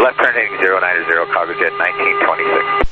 Left turn heading 090, cargo jet 1926.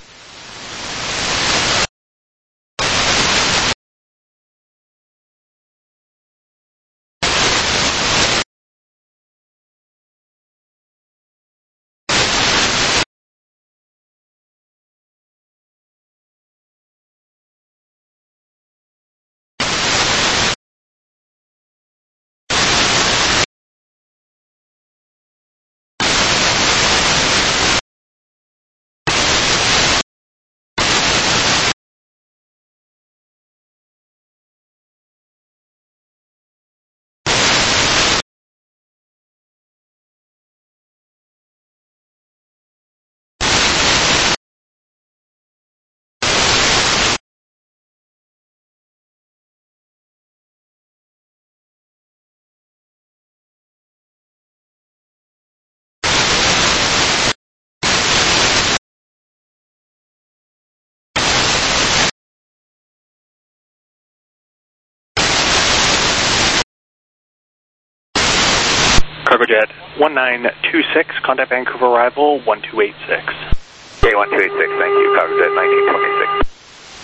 Cargo Jet 1926, contact Vancouver arrival 1286. Okay, 1286, thank you. Cargo Jet 1926.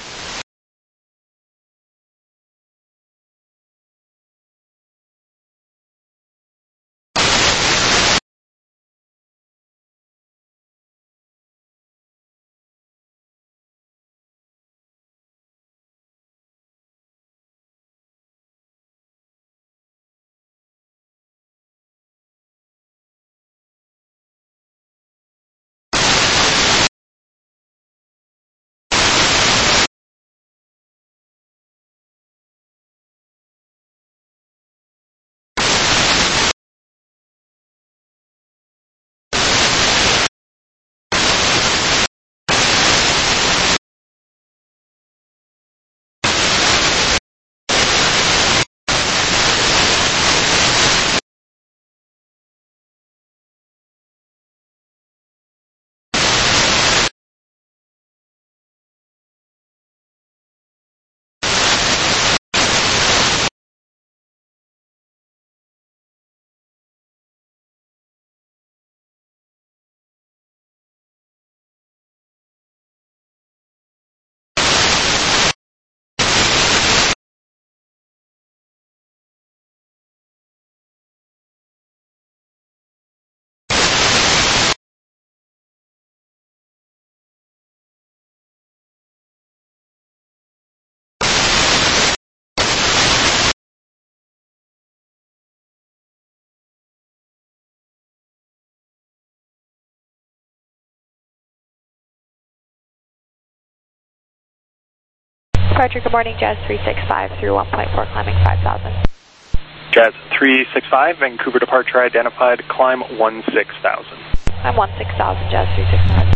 Departure, good morning, Jazz 365 through 1.4, climbing 5,000. Jazz 365, Vancouver departure identified, climb 16,000. I'm 16,000, Jazz 365.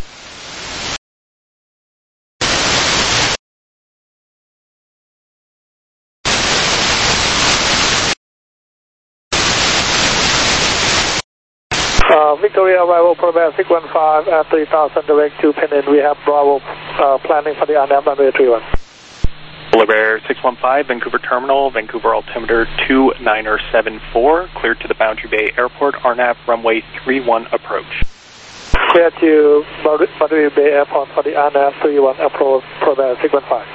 Victoria arrival Program 615 at 3,000 direct to Penn. We have Bravo planning for the RNAV runway 31. Bear 615, Vancouver Terminal, Vancouver altimeter 2974, cleared to the Boundary Bay Airport, RNAV runway 31 approach. Clear to Boundary Bay Airport for the RNAV 31 approach, Program 615.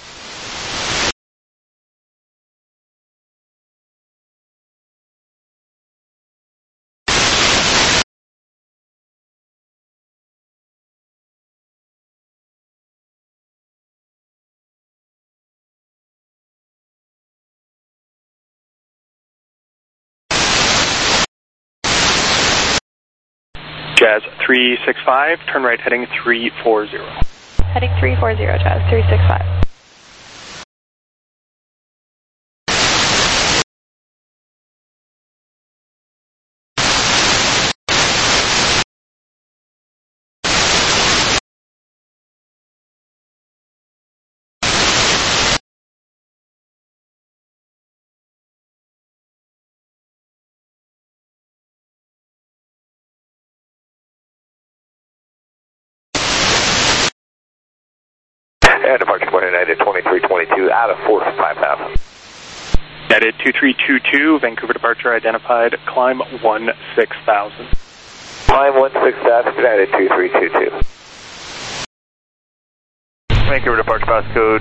Jazz 365, turn right heading 340. Heading 340, Jazz 365. And departure point United 2322 out of 5,000. United 2322, Vancouver departure identified, climb 16,000. Climb 16,000, United 2322. Vancouver departure passcode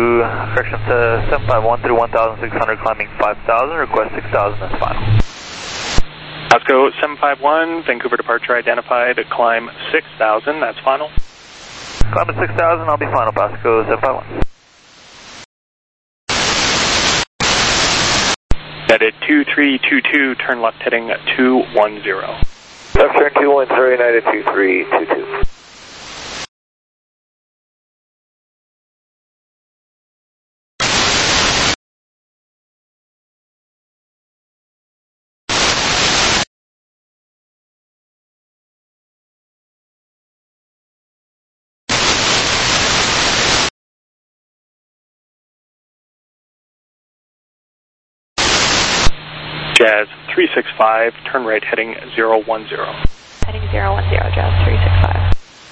751 through 1,600, climbing 5,000, request 6,000 as final. Pasco 751, Vancouver departure identified, climb 6,000, that's final. Climb at 6,000, I'll be final, Pasco 751. United 2322, turn left heading 210. Left turn 210, United 2322. Jazz 365, turn right heading 010. Heading 010, Jazz 365.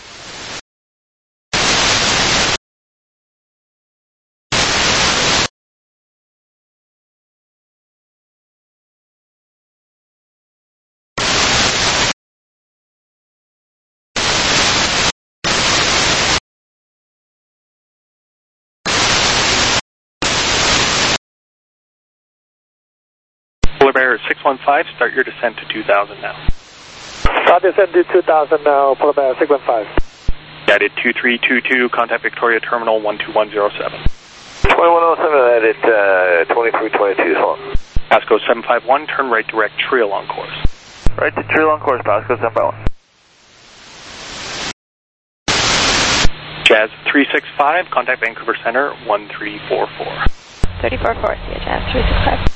Polar Bear 615, start your descent to 2,000 now. Start descent to 2,000 now, Polar Bear 615. United 2322, contact Victoria Terminal 12107. 2107, United 2322 as well. Pasco 751, turn right direct, trail on course. Right to trail on course, Pasco 751. Jazz 365, contact Vancouver Center 1344. 34-4, see you, Jazz 365.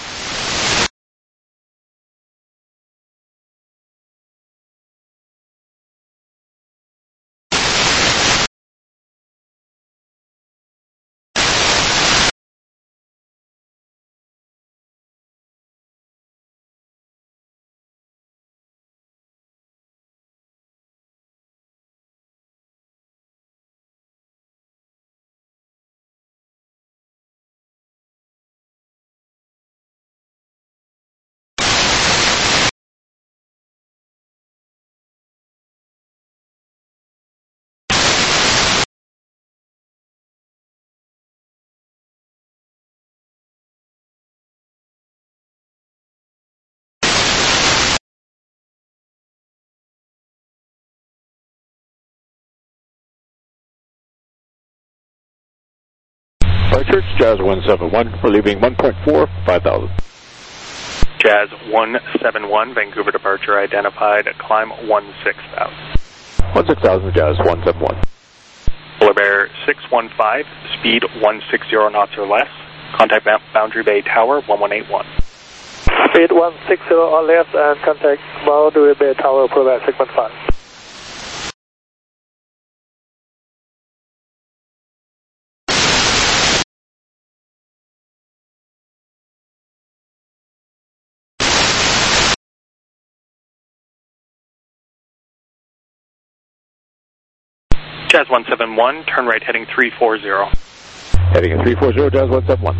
Church, Jazz 171, we're leaving 1.4, 5,000. Jazz 171, Vancouver departure identified, climb 16,000. 16,000, Jazz 171. Polar Bear 615, speed 160 knots or less, contact Boundary Bay Tower 1181. Speed 160 or less and contact Boundary Bay Tower, Polar Bear 615. Jazz 171, turn right heading 340. Heading at 340, Jazz 171.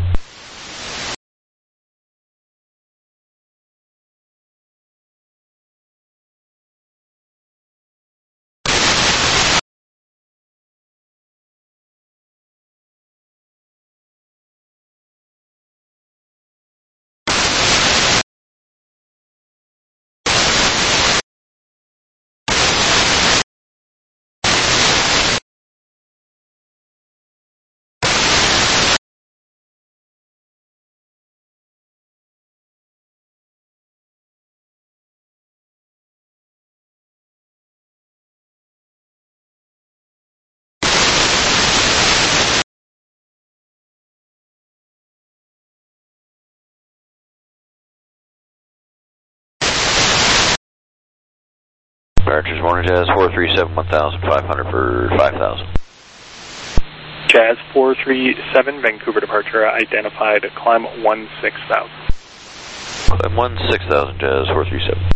Departures Warner Jazz 437, 1,500 for 5,000. Jazz 437, Vancouver departure identified, climb 16,000. Climb 16,000, Jazz 437.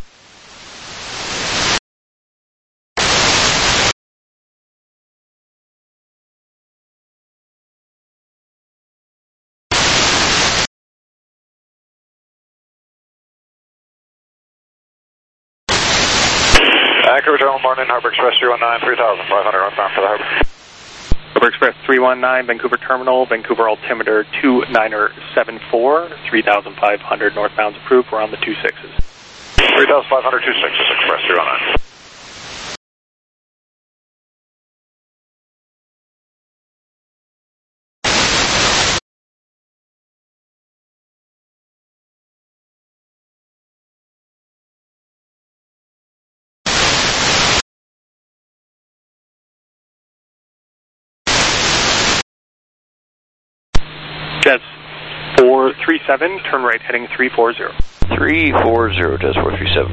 Vancouver Terminal, morning, Harbor Express 319, 3500 northbound to the Harbor. Harbor Express 319, Vancouver Terminal, Vancouver altimeter 2974, 3500 northbound approved. We're on the 26s. 3500, 26, Express 319. Jazz 437, turn right heading 340. 340, Jazz 437.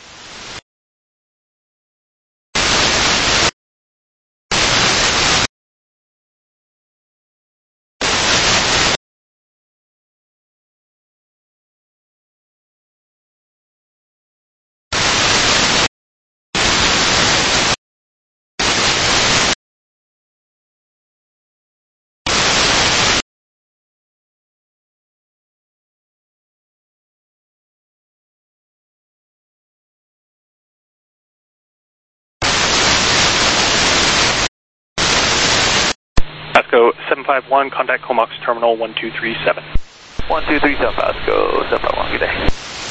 Pasco 751, contact Comox Terminal 1237. 1237, Pasco 751, good day.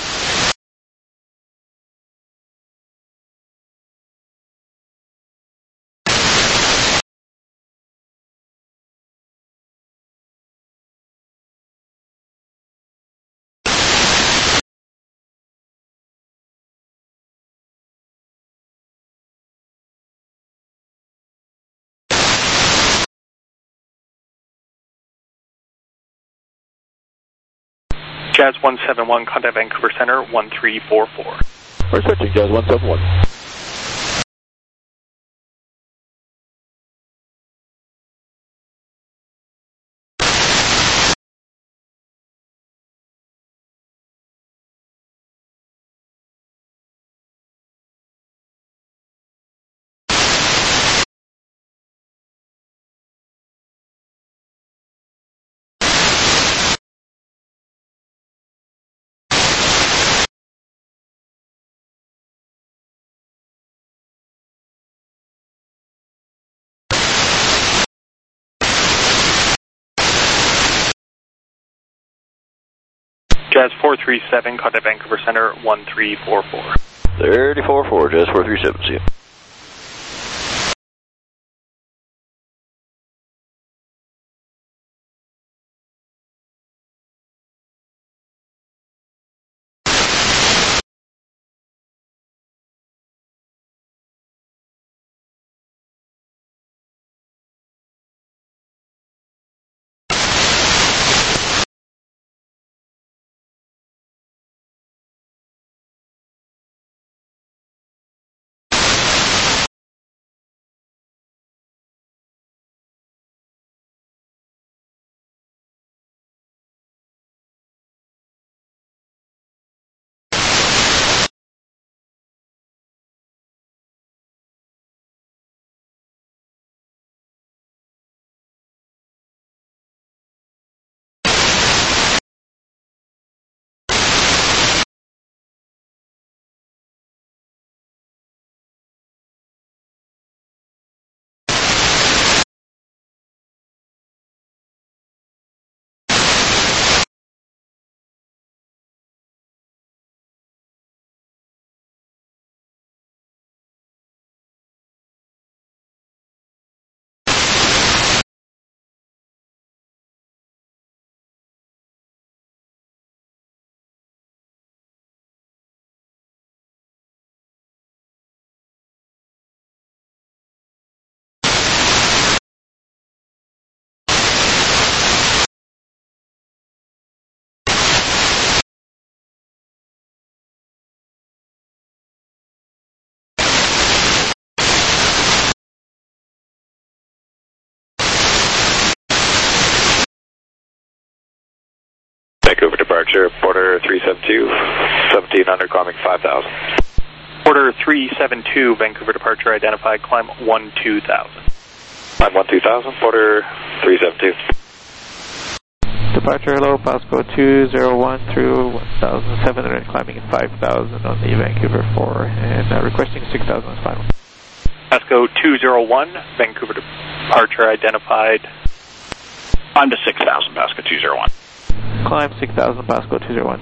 Jazz 171, contact Vancouver Center 1344. We're switching, Jazz 171. Jazz 437, contact Vancouver Center 1344. 344, Jazz 437, see you. Vancouver departure, Porter 372, 1700, climbing 5000. Porter 372, Vancouver departure identified, climb 12000. Climb 12000, Porter 372. departure, hello, Pasco 201 through 1,700, climbing 5,000 on the Vancouver 4, and requesting 6,000 as final. Pasco 201, Vancouver departure identified. Climb to 6,000, Pasco 201. Climb 6,000, Pasco 201.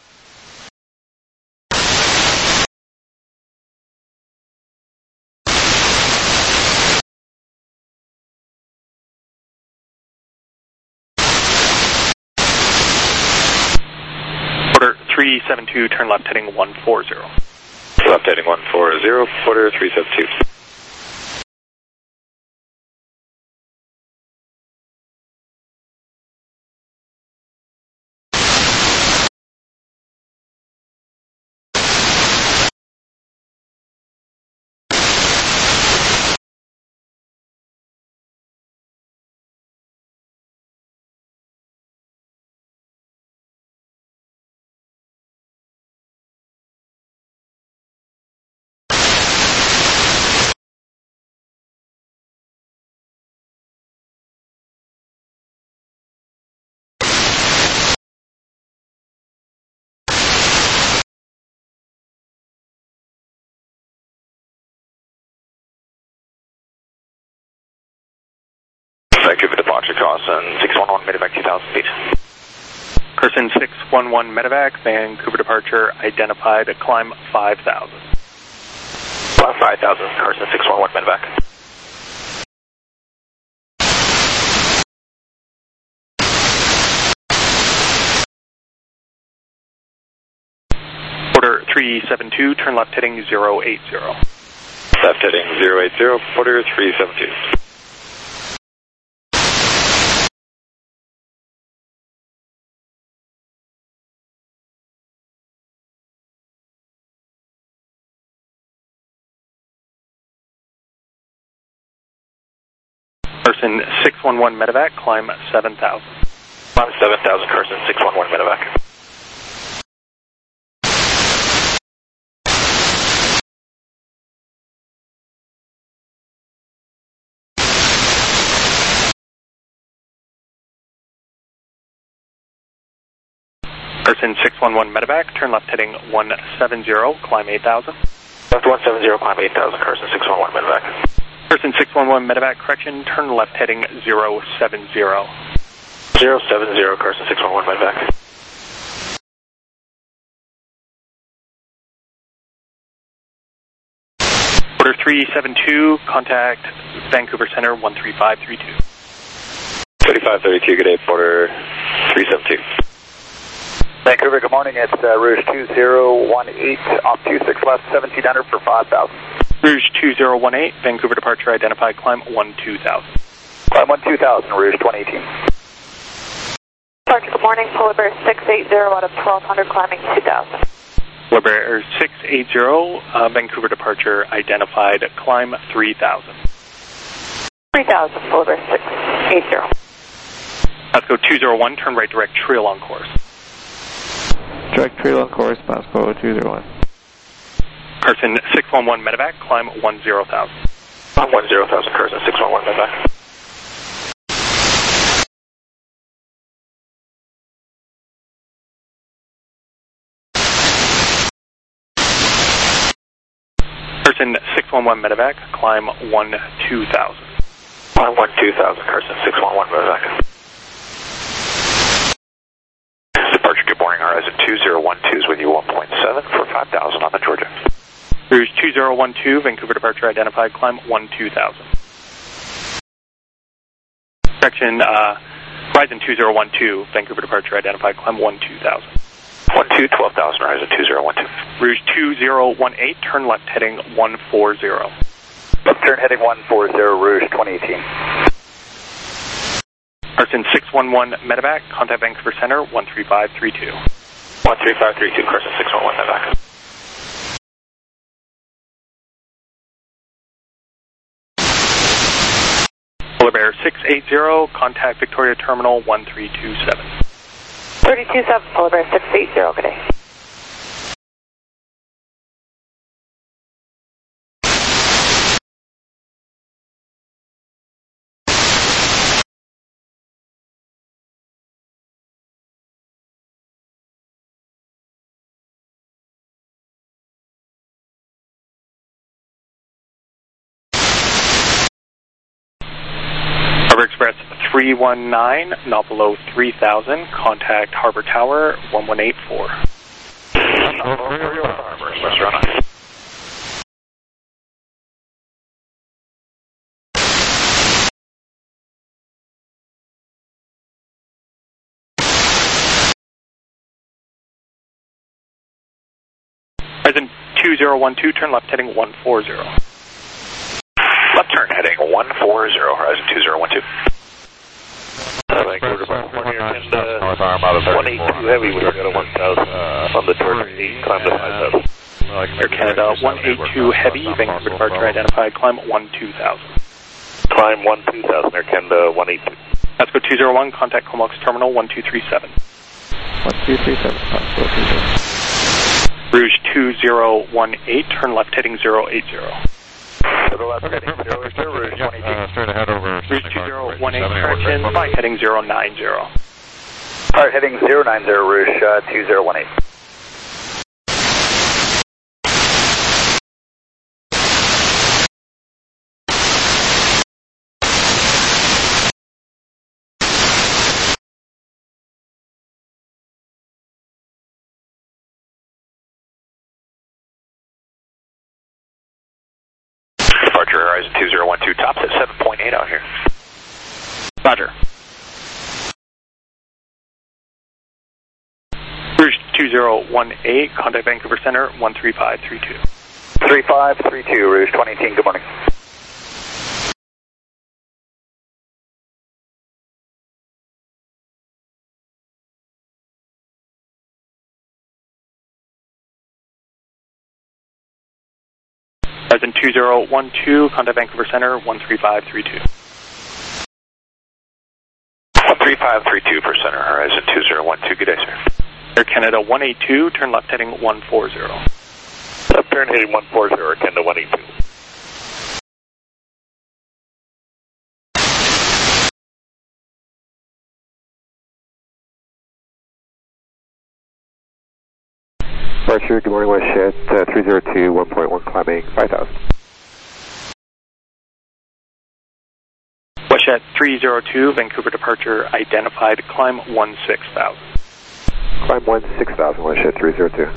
Order 372, turn left heading 140. Left heading 140, order 372. Vancouver departure, Carson 611, medevac 2,000 feet. Carson 611 medevac, Vancouver departure identified, climb 5,000. 5,000, Carson 611 medevac. Order 372, turn left heading 080. Left heading 080, order 372. Carson 611 medevac, climb 7,000. Climb 7,000, Carson 611 medevac. Carson 611 medevac, turn left heading 170, climb 8,000. Left 170, climb 8,000, Carson 611 medevac. Carson 611 medevac, correction, turn left heading 070. 070, Carson 611 medevac. Order 372, contact Vancouver Center 13532. 3532, good day, order 372. Vancouver, good morning. It's Rouge 2018, off 26 left, 1700 for 5,000. Rouge 2018, Vancouver departure identified, climb 12,000. Climb 12,000, Rouge 2018. Departure, good morning. Polar Bear 680 out of 1,200, climbing 2,000. Polar Bear 680, Vancouver departure identified, climb 3,000. 3,000, Polar Bear 680. Pasco 201, turn right direct, trail on course. Direct trail on course, Pasco 201. Carson 611 medevac, climb 10,000. Climb 10,000, Carson 611 medevac. Carson 611 medevac, climb 12,000. Climb 12,000, Carson 611 medevac. Departure, good morning, Horizon 2012 is with you 1.7 for 5,000 on the Georgia. Rouge 2012, Vancouver departure identified, climb 12,000. Correction, Horizon 2012, Vancouver departure identified, climb 12,000. 12,000, Horizon 2012. Rouge 2018, turn left heading 140. Left turn heading 140, Rouge 2018. Carson 611 medevac, contact Vancouver Center 13532. 13532, Carson 611 medevac. Polar Bear 680, contact Victoria Terminal 1327. 327, Polar Bear 680, good day. 319, not below 3,000. Contact Harbor Tower 1184. Horizon 2012, turn left heading 140. Left turn heading 140, Horizon 2012. Vancouver to California, and 182 heavy, we've got a 1,000 on the torque, climb to 5,000. Air Canada 182 heavy, Vancouver departure identified, climb 12,000. Climb 12,000, Air Canada 182. Let's go 201, contact Comox Terminal 1237. 1237, possible 20. Rouge 2018, turn left heading 080. To the left heading 080, Rouge 22. Straight ahead over. Rouge 2018, correction, heading 090. Alright, heading 090, Rouge 2018. Departure Horizon 2012, tops at 7.8 out here. Roger. Rouge 2018, contact Vancouver Center 13532. 3532, Rouge 2018, good morning. Horizon 2012, contact Vancouver Center 13532. 13532 for Center Horizon 2012, good day, sir. Air Canada 182, turn left heading 140. Left turn heading 140, Air Canada 182. Departure, good morning, WestJet 302, 1.1, climbing 5,000. WestJet 302, Vancouver departure identified, climb 16,000. Climb 16,000, WestJet 302.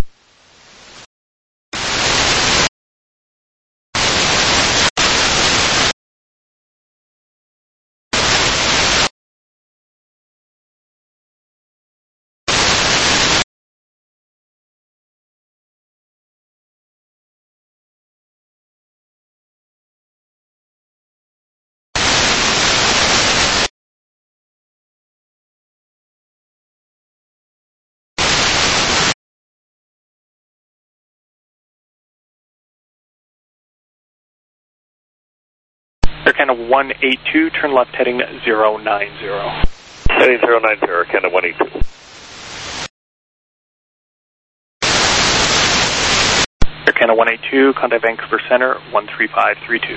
Air Canada 182, turn left heading 090. Heading 090, Air Canada 182. Air Canada 182, contact Vancouver Center 13532.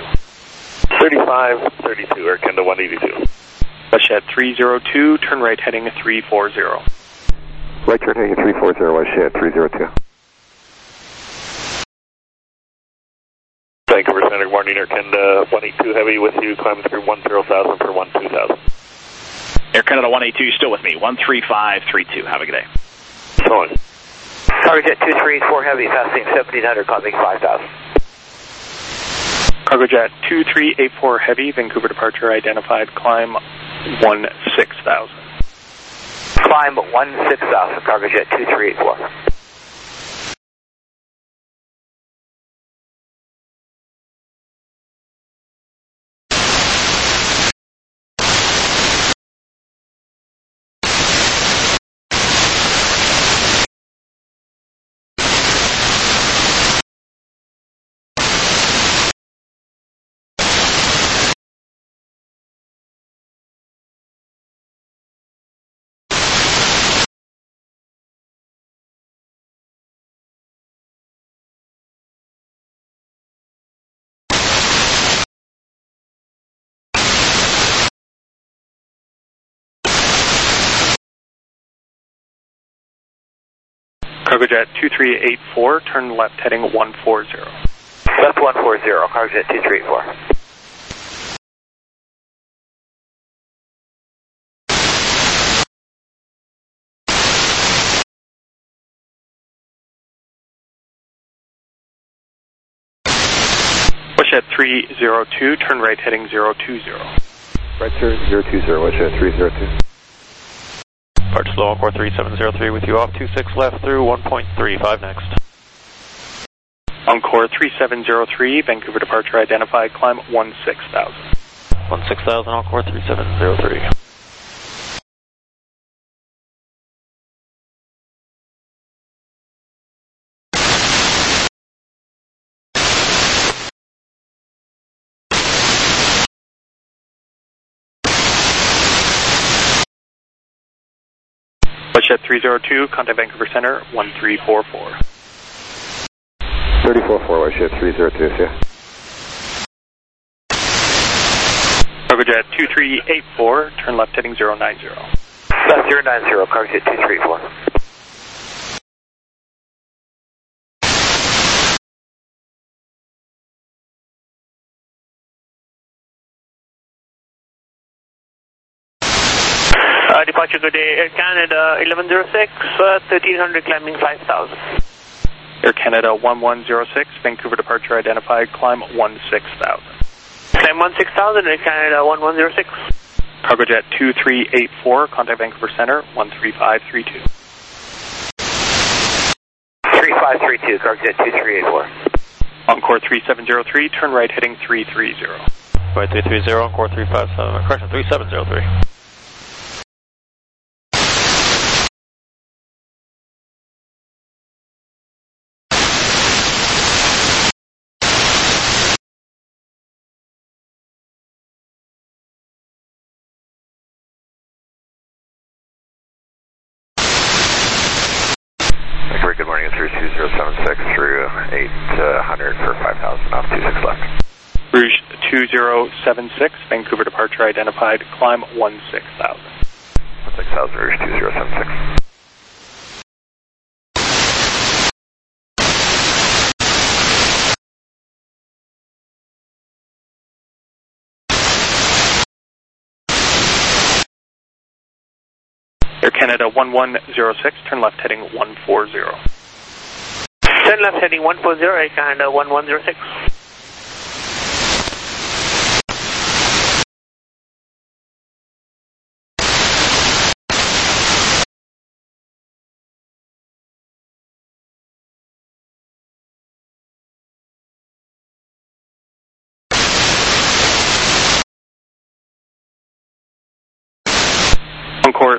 3532, Air Canada 182. WestJet 302, turn right heading 340. Right turn heading 340, WestJet 302. Vancouver Center, good morning, Air Canada 182 heavy with you, climbing through 10,000 for 12,000. Air Canada 182, still with me, 13532, have a good day. So on. Cargojet 234 heavy, passing 1700, climbing 5,000. Cargojet 2384 heavy, Vancouver departure identified, climb 16,000. Climb 16,000, Cargojet 2384. Cargojet 2384, turn left heading 140. Left 140, Cargojet 2384. Westjet 302, turn right heading 020. Right, sir, 020, Westjet 302. Departure slow, Encore 3703 with you off 26 left through 1.35 next. Encore 3703, Vancouver departure identified, climb 16,000. 16,000, Encore 3703. Westjet 302, contact Vancouver Center, 1344. 34-4, Westjet 302, yeah. Cargojet 2384, turn left heading 090. Left 090, Cargojet 2384. Departure good day, Air Canada 1106, 1300 climbing 5000. Air Canada 1106, Vancouver departure identified, climb 16,000. Climb 16,000, Air Canada 1106. Cargojet 2384, contact Vancouver Center, 13532. 3532, Cargojet 2384. Encore 3703, turn right heading 330. Right 330, Encore 357, correction 3703. Good morning, it's Rouge 2076 through 800 for 5,000 off 26 left. Rouge 2076, Vancouver departure identified, climb 16,000. 16,000, Rouge 2076. Air Canada 1106, turn left heading 140. Turn left heading 140, Air Canada 1106. Encore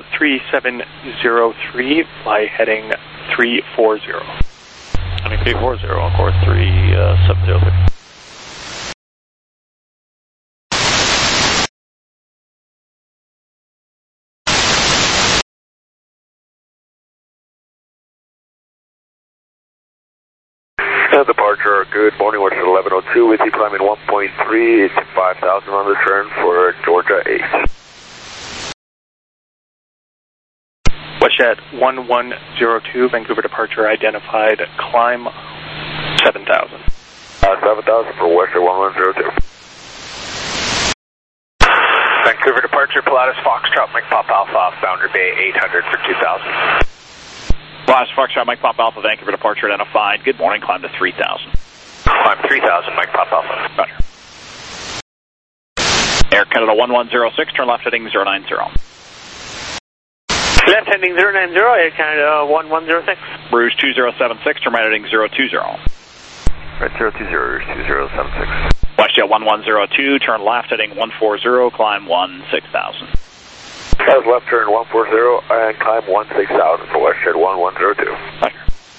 3703, fly heading 340. I mean 340, Encore 3703. Departure, good morning, Westjet 1102 with you, climbing 1.3, 5,000 on the turn for Georgia 8. Westjet 1102, Vancouver departure identified, climb 7,000. 7,000 for Westjet 1102. Vancouver departure, Pilatus Foxtrot, Mike Pop Alpha off Boundary Bay 800 for 2,000. Pilatus Foxtrot, Mike Pop Alpha, Vancouver departure identified. Good morning, climb to 3,000. Climb 3,000, Mike Pop Alpha. Roger. Air Canada 1106, turn left heading 090. Left heading 090, Air Canada 1106. Rouge 2076, turn right heading 020. Right, 020, Rouge 2076. Westjet 1102, turn left heading 140, climb 16,000. That was left turn 140 and climb 16,000 for Westjet 1102. Roger.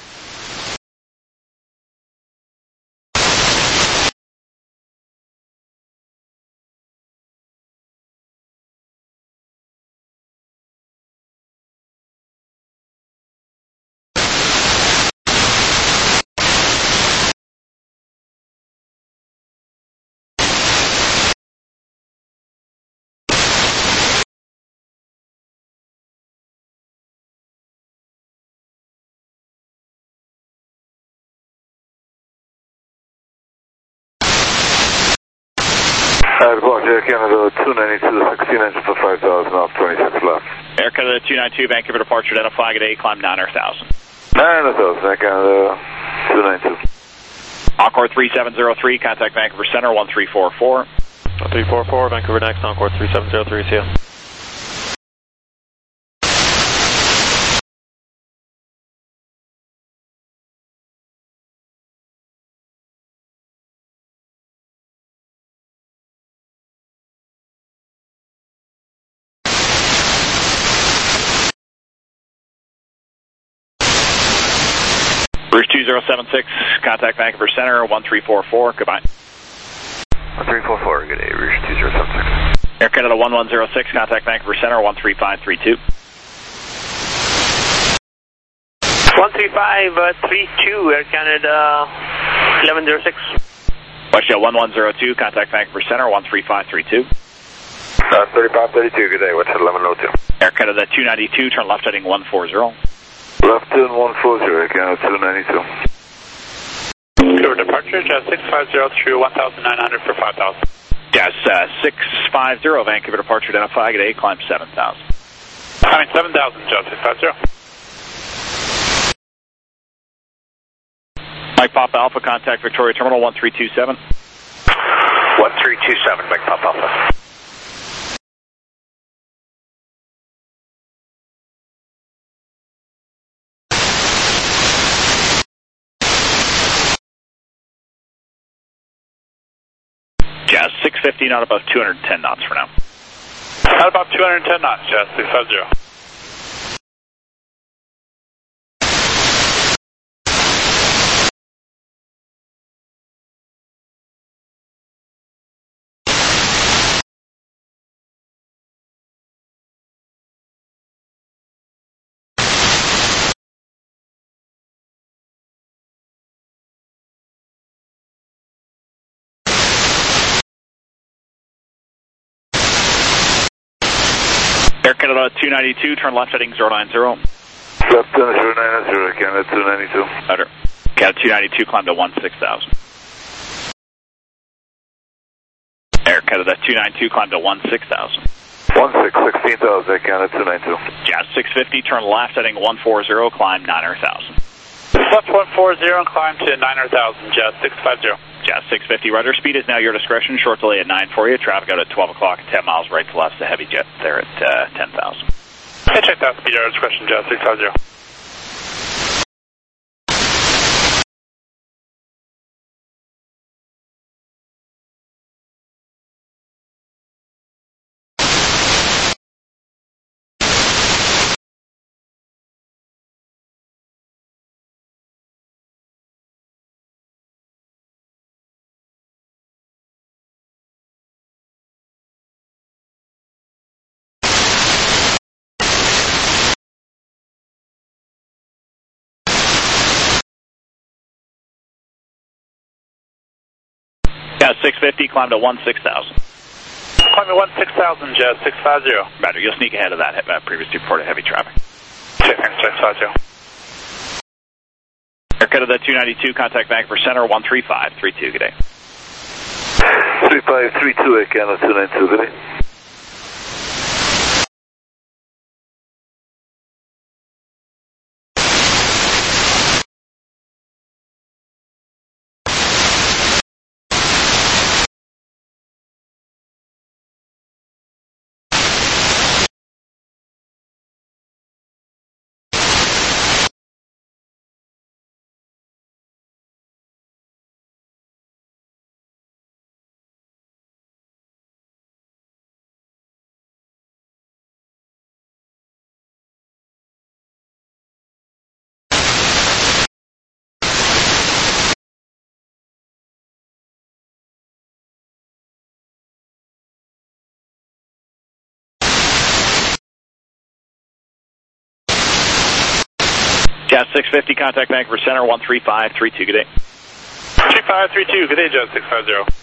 Air Canada 292, 16 engine for 5,000 off 26 left. Air Canada 292, Vancouver departure identified at 8, climb 9,000. 9,000, Air Canada 292. Encore 3703, contact Vancouver Center 1344. 1344, Vancouver next, Encore 3703, see ya. Bruce 2076, contact Vancouver Center 1344, goodbye. 1344, good day, Rouge 2076. Air Canada 1106, contact Vancouver Center 13532. 13532, Air Canada 1106. Westjet 1102, contact Vancouver Center 13532. 3532, good day, Westjet 1102. Air Canada 292, turn left heading 140. Left turn 140, Air Canada 292. Vancouver departure, Jazz 650 through 1900 for 5,000. Jazz 650, Vancouver departure, identify, good day, climb 7,000. Climbing 7,000, Jazz 650. Mike Papa Alpha, contact Victoria Terminal 1327. 1327, Mike Papa Alpha. Jazz 650, not above 210 knots for now. Not about 210 knots, Jazz 650. Air Canada 292, turn left heading 090. Left turn 090, Canada 292. Better. Canada 292, climb to 16,000. Air Canada 292, climb to 16,000. 16,000, Canada 292. Jazz 650, turn left heading 140, climb 9,000. Left 140 and climb to 9,000, Jazz 650. Jazz 650, rudder speed is now your discretion. Short delay at 9 for you. Traffic out at 12 o'clock, 10 miles right to left. The heavy jet there at 10,000. Hey, check that speed, your discretion, Jazz 650. Jazz 650, climb to 16,000. Climb to 16,000, Jazz 650. Better, you'll sneak ahead of that previously reported heavy traffic. Check, thanks, 650. Air Canada 292, contact Vancouver Center 13532, good day. 3532, Air Canada 292, good day. Jazz 650, contact Vancouver Center 13532, good day. 3532, good day, Jazz 650.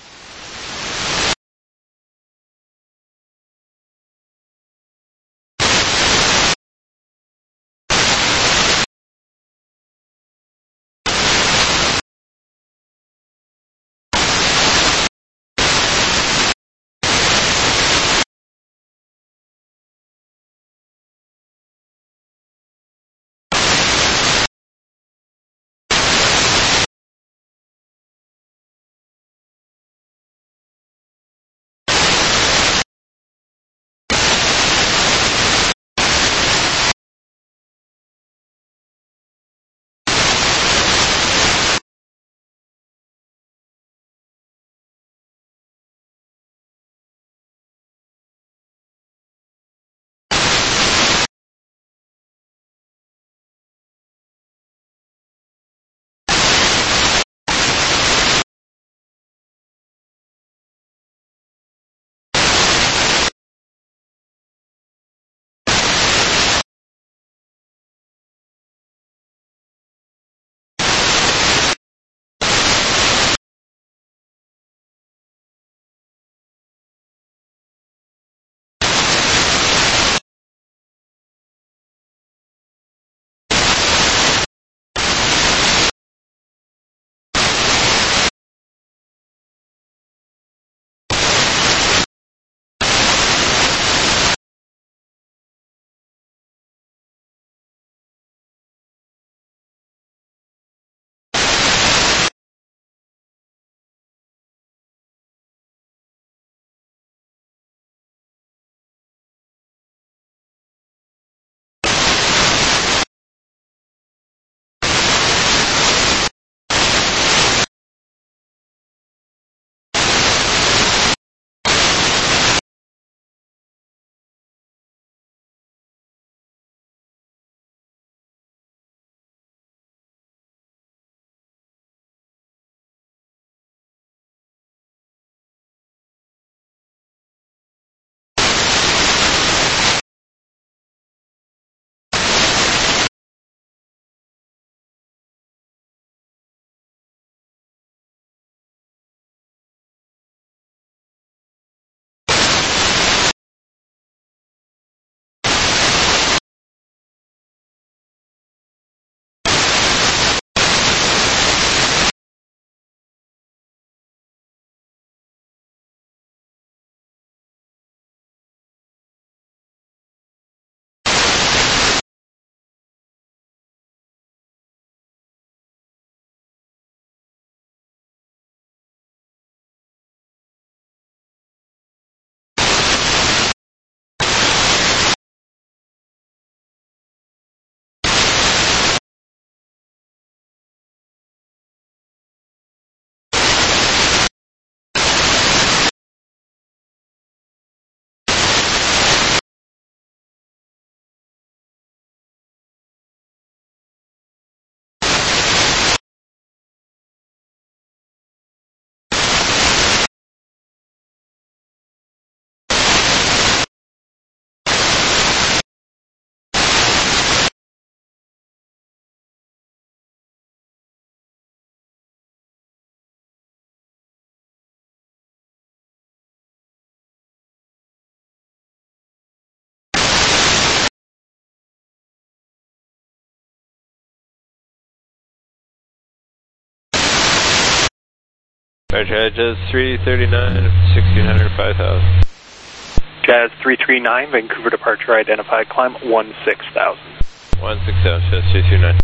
Departure, Jazz 339, 1600, 5000. Jazz 339, Vancouver departure identified, climb 16,000. 16,000, Jazz 339.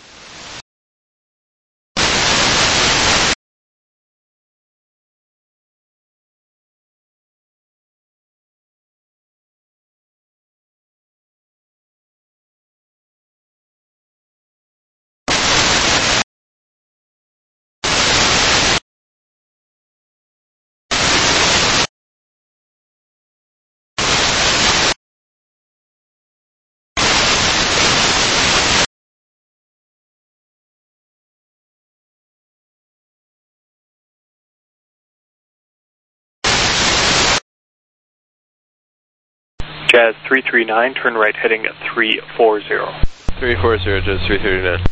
Jazz 339, turn right heading 340. 340, Jazz 339.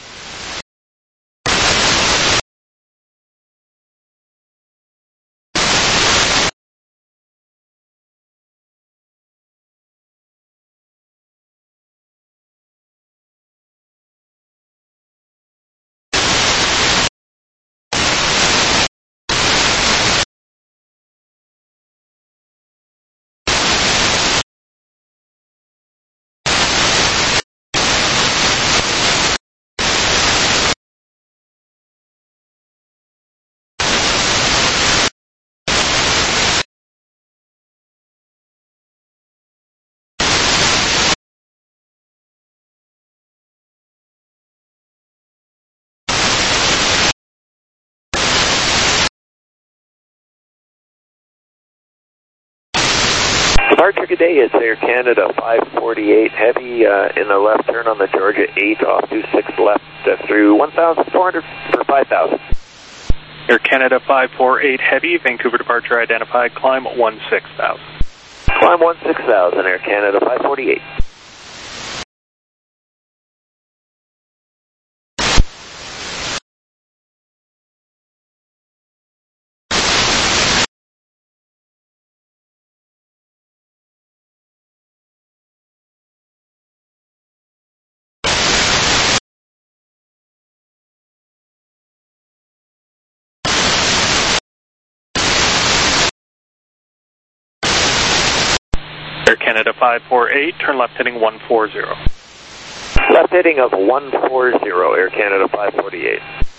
Departure, good day. It's Air Canada 548 Heavy in the left turn on the Georgia 8 off 26 left through 1,400 for 5,000. Air Canada 548 Heavy, Vancouver departure identified, climb 16,000. Climb 16,000, Air Canada 548. Air Canada 548, turn left heading 140. Left heading of 140, Air Canada 548.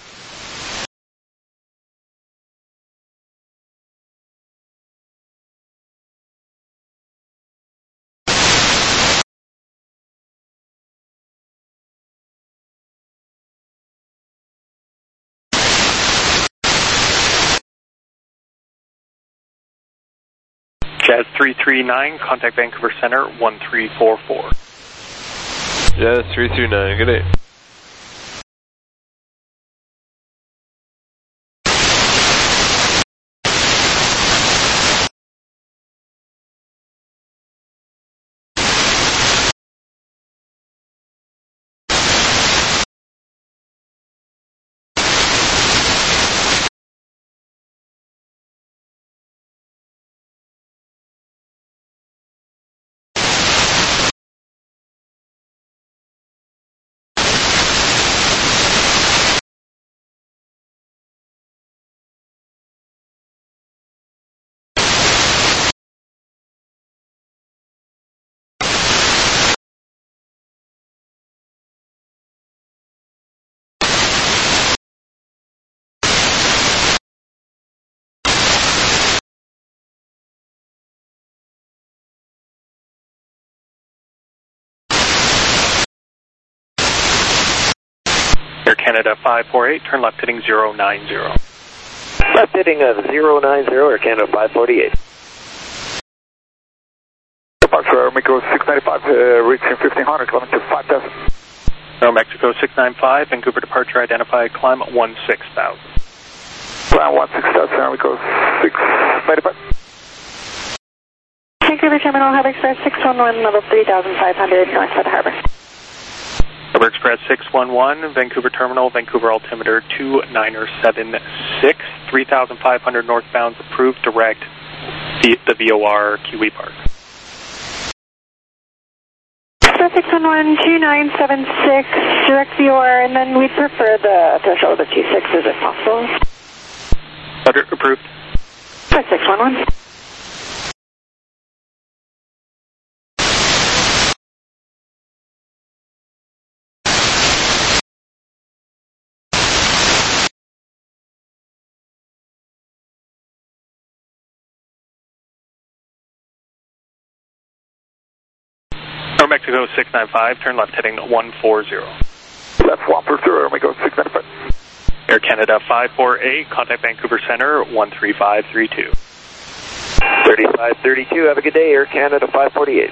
Jazz 339, contact Vancouver Center 1344. Jazz 339, good day. Air Canada 548, turn left heading 090. Left heading of 090, Air Canada 548. Departure Mexico 695, reaching 1500, climbing to 5,000. Mexico 695, Vancouver departure identified, climb 16,000. Climb 16,000, Mexico 695. Vancouver Terminal, Harbor Express 611, level 3,500, north of the harbor. Harbor Express 611, Vancouver Terminal, Vancouver altimeter 2976, 3,500 northbound, approved direct, the VOR QE Park. Express 611, 2976, direct VOR, and then we'd prefer the threshold of 26, is it possible? Roger, approved. 5611. Air Mexico 695, turn left heading 140. Left 140, Air Mexico 695. Air Canada 548, contact Vancouver Center 13532. 3532, have a good day, Air Canada 548.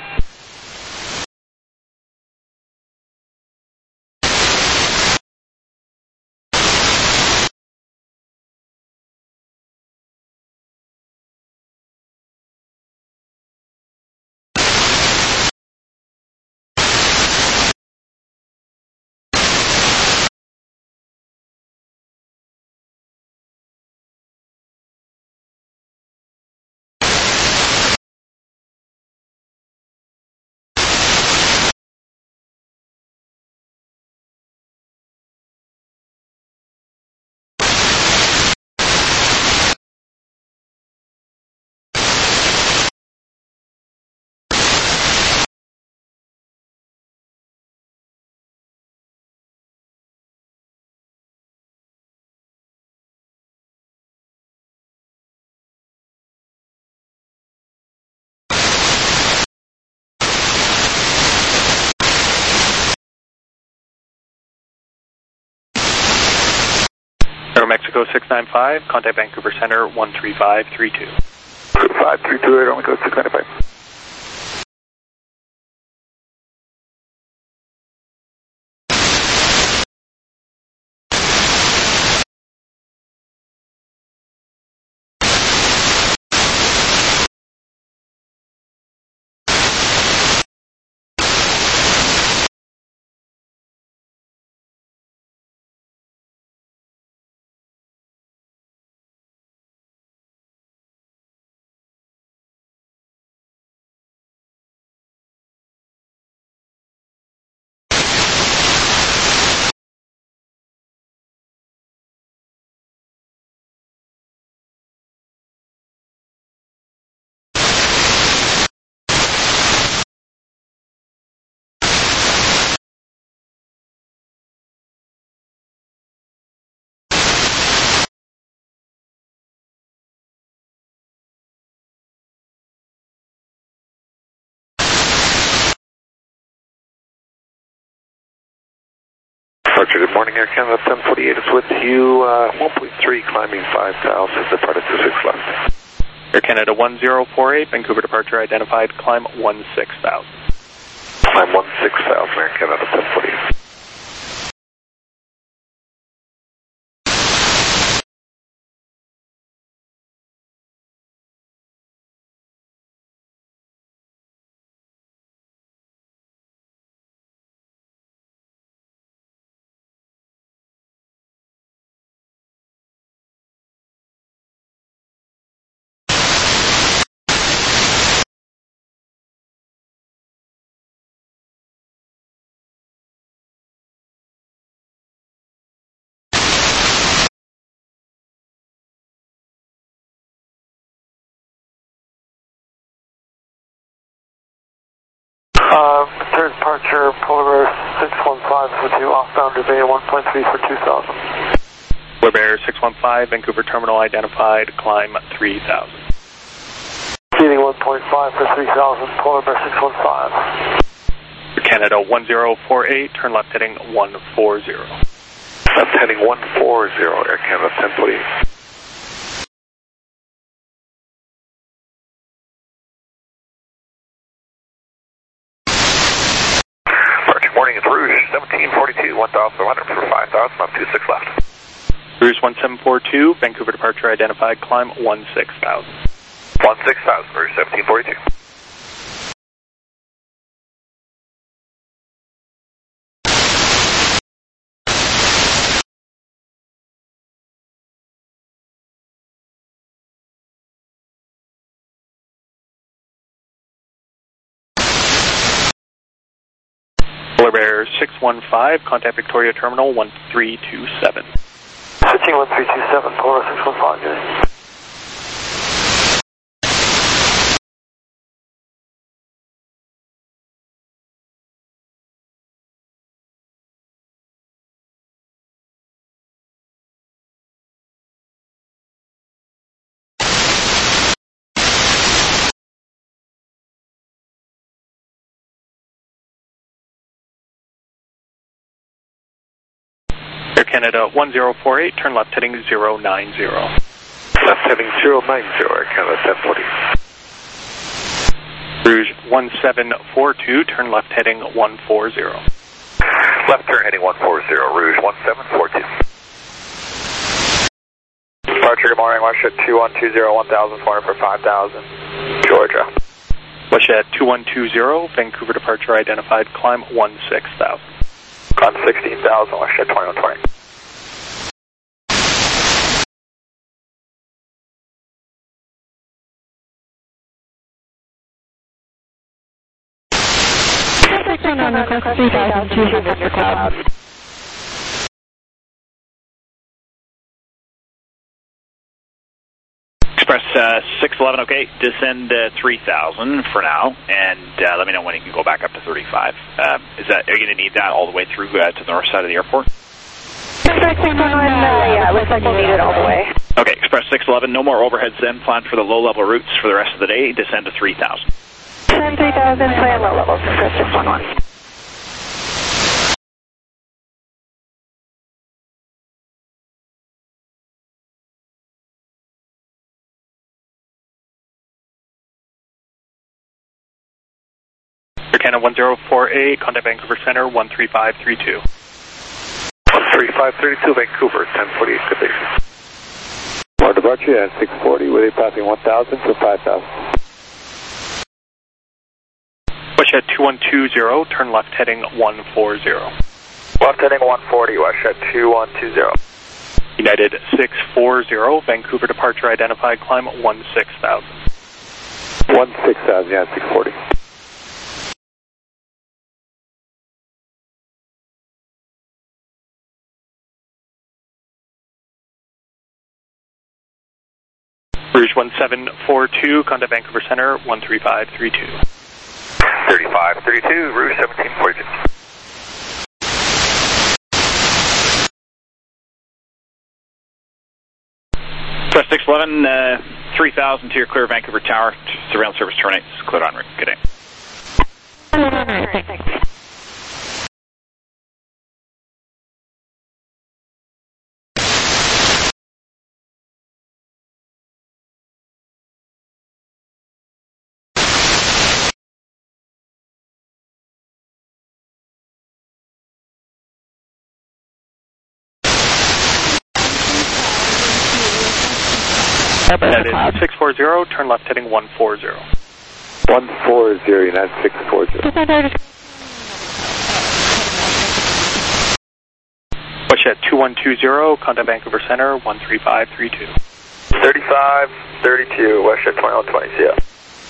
Air Mexico 695, contact Vancouver Center 13532. 532, Air Mexico 695. Departure, good morning, Air Canada 1048 is with you, 1.3, climbing 5,000, departed 26 left. Air Canada 1048, Vancouver departure identified, climb 16,000. Climb 16,000, Air Canada 1048. Third departure, Polar Bear 615 with you, off boundary bay 1.3 for 2,000. Polar Bear 615, Vancouver terminal identified, climb 3,000. Seating 1.5 for 3,000, Polar Bear 615. Air Canada 1048, turn left heading 140. Left heading 140, Air Canada 1048. Morning, it's Rouge 1742, 1,100 for 5,000, up 26 left. Rouge 1742, Vancouver departure identified, climb 16,000. 16,000, Rouge 1742. Polar Bear 615, contact Victoria Terminal 1327. Pitching 1327, Polo 615. Air Canada 1048, turn left heading 090. Left heading 090, Air Canada 1040. Rouge 1742, turn left heading 140. Left turn heading 140, Rouge 1742. Departure, good morning, Westjet 2120, 1400 for 5,000, Georgia. Westjet 2120, Vancouver departure identified, climb 16,000. Climb 16,000, Westjet 2120. Express 611, okay, descend 3,000 for now, and let me know when you can go back up to 35. Are you going to need that all the way through to the north side of the airport? Yeah, looks like we'll need it all the way. Okay, Express 611, no more overheads then, plan for the low-level routes for the rest of the day, descend to 3,000. Descend 3,000, plan low levels, Express 611. Air Canada 1048, contact Vancouver Center 13532. 13532, Vancouver, 1048, good day. More departure at 640, with a passing 1,000 to 5,000. Westjet 2120, turn left heading 140. Left heading 140, Westjet 2120. United 640, Vancouver departure identified, climb 16,000. 16,000, yeah, 640. Rouge 1742, contact Vancouver Center 13532. 3532, Rouge 1742. Express 611, 3,000 to your clear Vancouver Tower, surveillance service terminates, cleared en route. Good day. That is 640, turn left heading 140. 140, United 640. Westjet 2120, contact Vancouver Center 13532. 3532, Westjet 2120, see ya.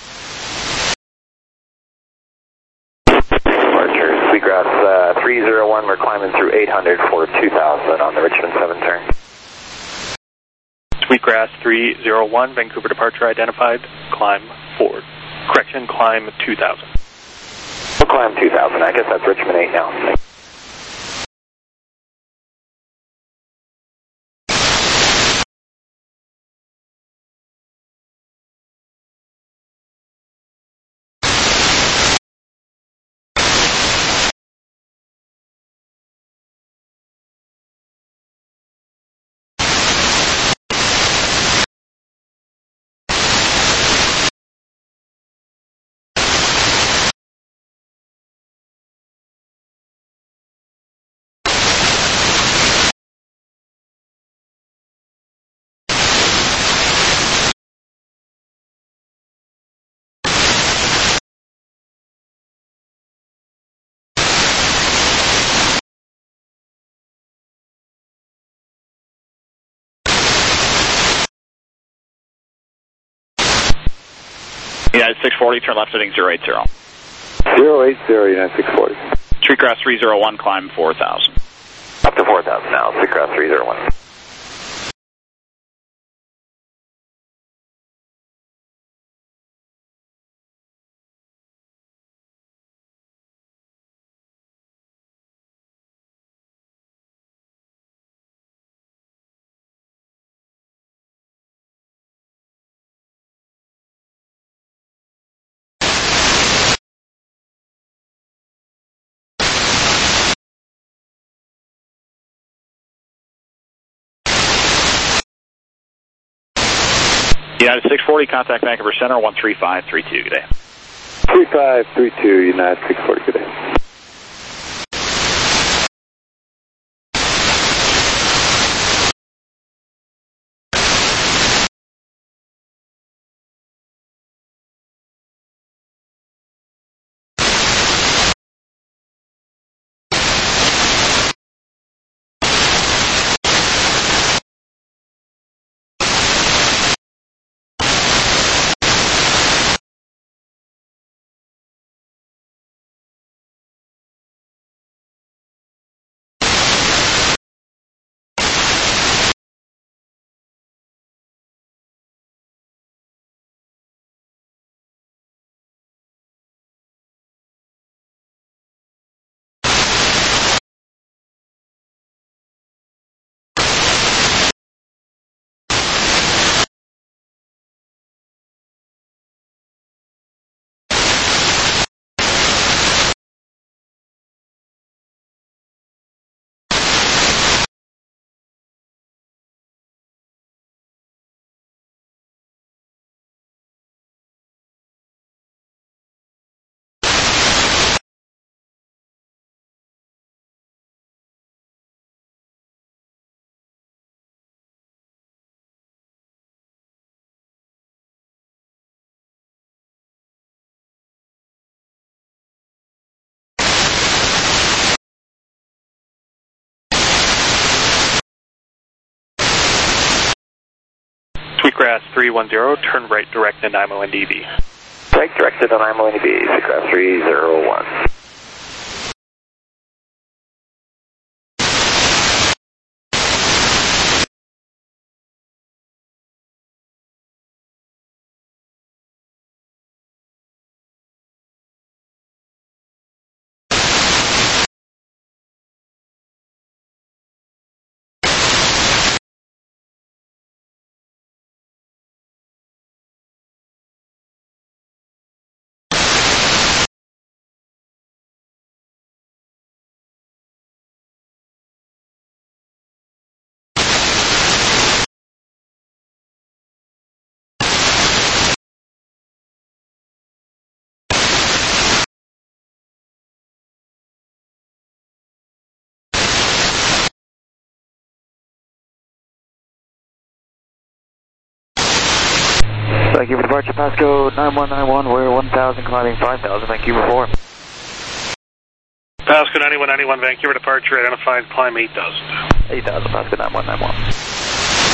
Departure, Sweetgrass 301, we're climbing through 800 for 2,000 on the Richmond 7 turn. Sweetgrass 301, Vancouver departure identified, climb 4. Correction, climb 2,000. We'll climb 2,000, I guess that's Richmond 8 now. United 640, turn left heading 080. 080, United 640. Sweetgrass 301, climb 4,000. Up to 4,000 now, Sweetgrass 301. United 640, contact Vancouver Center, 13532, good day. 3532, United 640, good day. Sweetgrass 310, turn right direct to Nanaimo NDB. Right direct to Nanaimo NDB, Sweetgrass 301. Vancouver departure, passcode 9191, we're 1000, climbing 5000, Vancouver 4. Passcode 9191, Vancouver departure, identified, climb 8000. 8000, passcode 9191.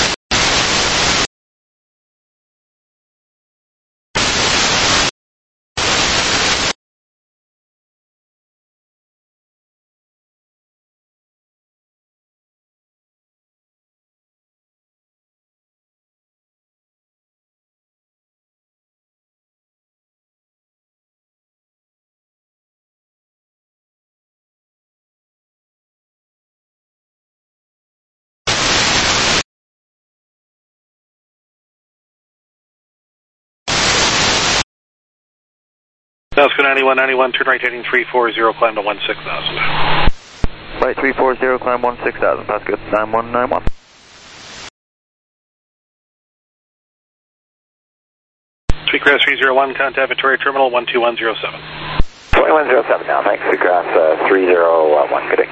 Passcode 9191, turn right heading 340, climb to 16,000. Right 340, climb 16,000, passcode 9191. Sweetgrass 301, contact Victoria Terminal 12107. 2107 now, thanks, Sweetgrass 301, good day.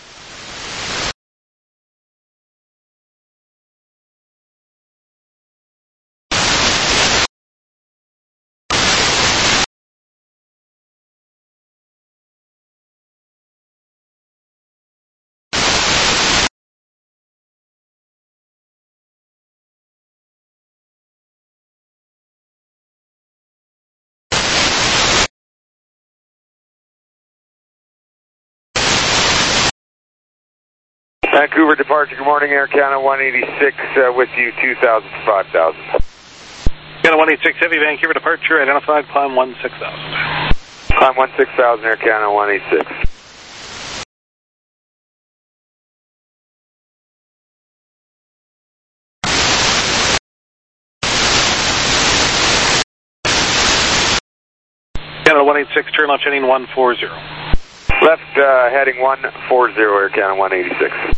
Vancouver departure, good morning, Air Canada 186 with you, 2,000 to 5,000. Canada 186 Heavy, Vancouver departure, identified, climb 16,000. Climb 16,000, Air Canada 186. Canada 186, turn left heading 140. Left heading 140, Air Canada 186.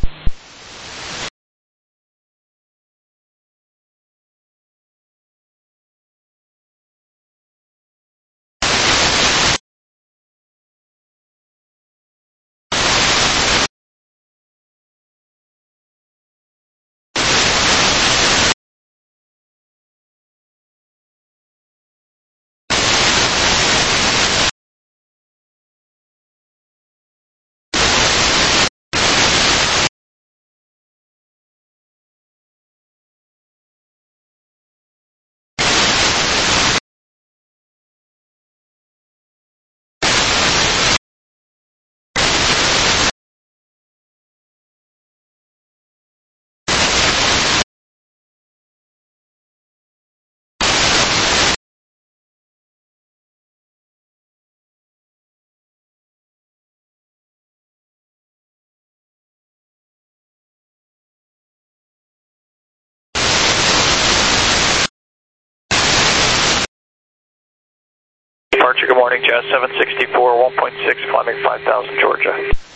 Departure, good morning, Jazz 764, 1.6, climbing 5,000, Georgia.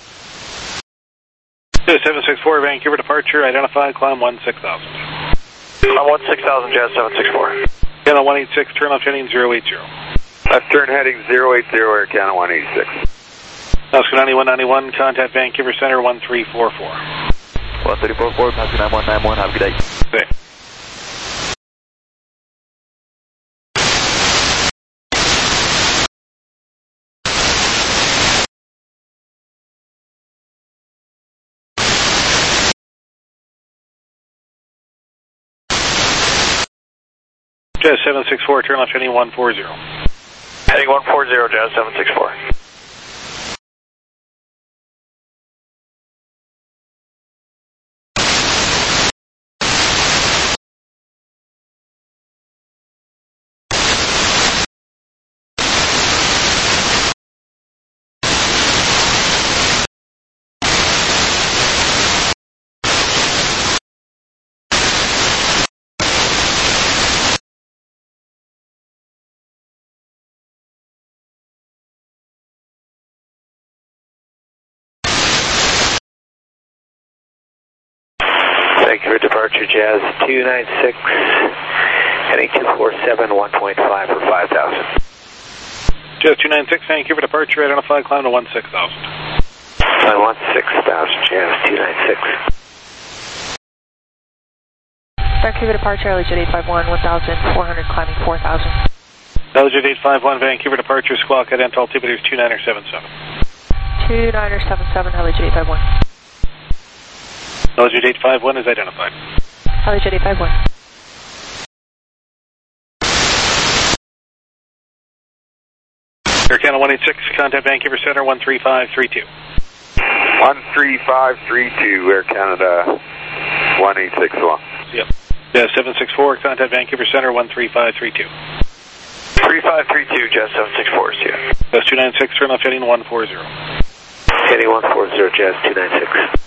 Jazz 764, Vancouver departure, identified, climb 16,000. Climb 16,000, Jazz 764. Channel 186, turn left heading 080. Left turn heading 080, Air Canada 186. Oscar 9191, contact Vancouver Center 1344. 1344, Oscar 9191, have a good day. Okay. Jazz 764, turn left heading 140. Heading 140, Jazz 764. Thank you for departure, Jazz 296, heading 247, 1.5 for 5,000. Jazz 296, Vancouver departure, identified, climb to 16,000. Climb 16,000, Jazz 296. Vancouver departure, Allegiant 851, 1,400, climbing 4,000. Allegiant 851, Vancouver departure, squawk at Intel altimeter 2977. 2977, Allegiant 851. Allegiant 851 is identified. Allegiant 851. Air Canada 186, contact Vancouver Center 13532. 13532, Air Canada 186 along. Yep. Jazz 764, contact Vancouver Center 13532. 3532, Jazz 764, see ya. Jazz 296, turn left heading 140. Heading 140, Jazz 296.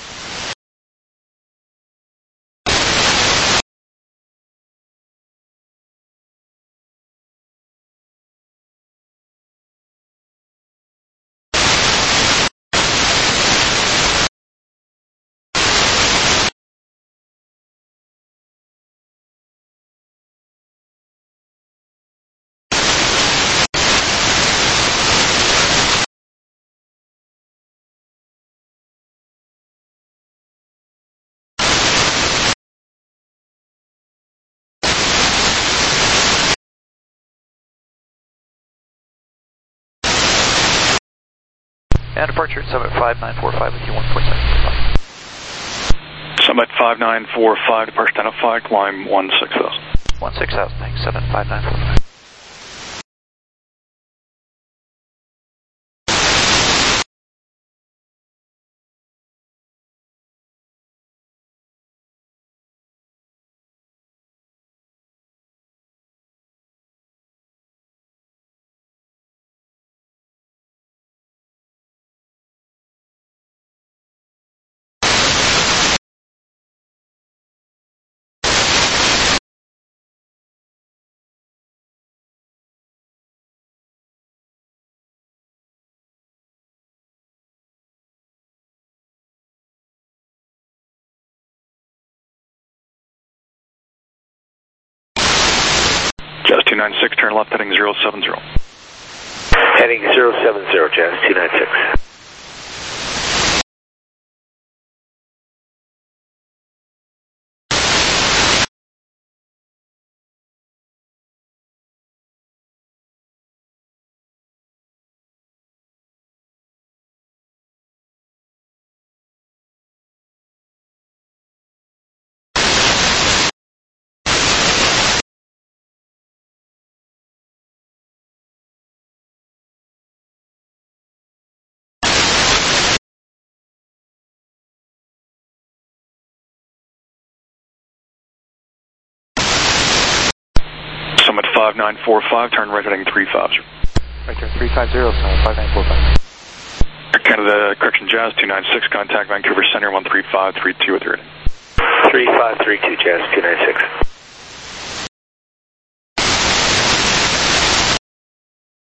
And departure at Summit 5945 with you 1.745. Summit 5945, departure identified, climb 16,000. 16,000, thanks, 75945. Jazz 296, turn left heading 070. Heading 070, Jazz 296. Summit 5945, turn right heading 350. Right turn 350, Summit 5945. Air Canada, correction, Jazz 296, contact Vancouver Center 13532 with your rating. 3532, Jazz 296.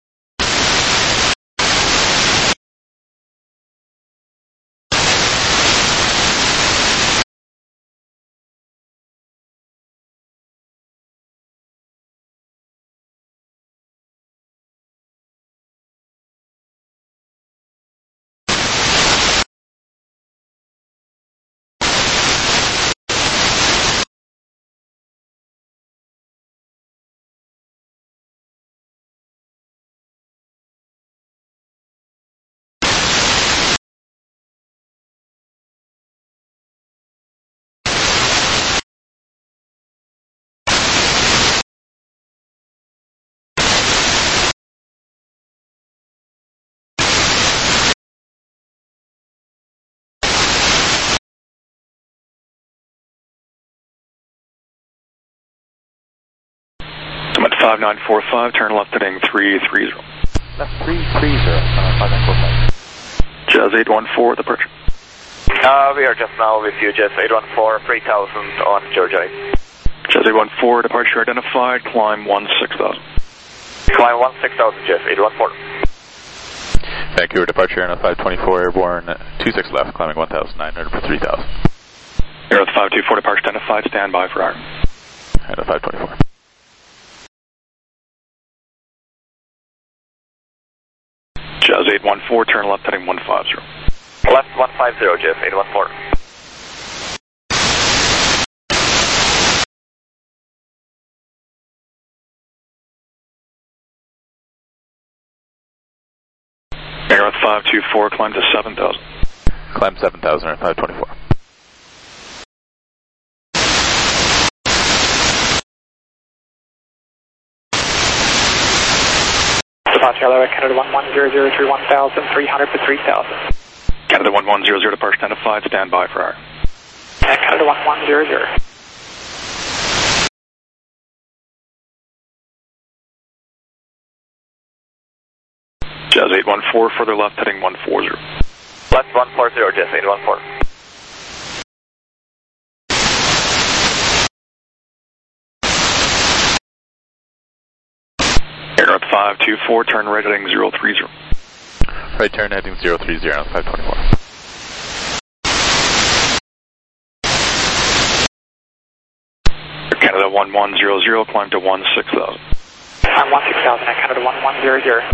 5945, turn left heading 330. Left 330, 5945. Jazz 814, departure. We are just now with you, Jazz 814, 3000 on Georgia 8. Jazz 814, departure identified, climb 16,000. Climb 16,000, Jazz 814. Vancouver departure, Air North 524, airborne 26 left, climbing 1,900 for 3,000. Air North 524, departure identified, stand by for Iron. Air North 524. Jazz 814, turn left heading 150. Left 150, Jazz 814. Air North 524, climb to 7,000. Climb 7,000, Air 524. Departure LA, Canada 1100, 1,300 for 3,000. Canada 1100, departure identified, stand by for Iron. And Canada 1100. Jazz 814, further left heading 140. Left 140, Jazz 814. Air North 524, turn right heading 030. Right turn heading 030 on 524. Canada 1100, climb to 16,000. I'm 16,000 at Canada 1100.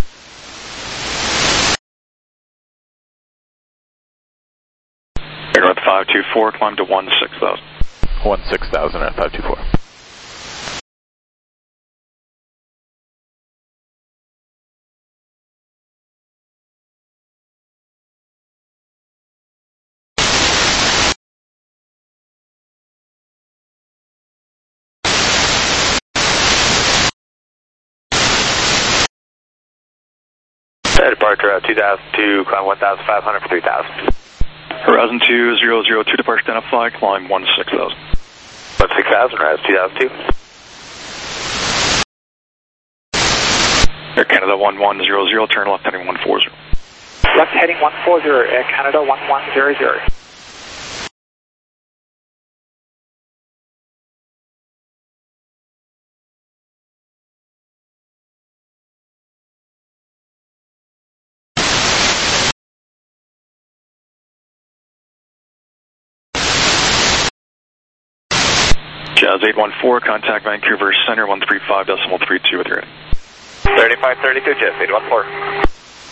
Air North 524, climb to 16,000. 16,000 at 524. Departure 2002, climb 1,500 for 3,000. Horizon 2002, departure identified, climb 16,000. 16,000, Horizon 2002. Air Canada 1100, turn left heading 140. Left heading 140, Air Canada 1100. Jazz 814, contact Vancouver Center 135.32 with your heading. 3532, Jazz 814.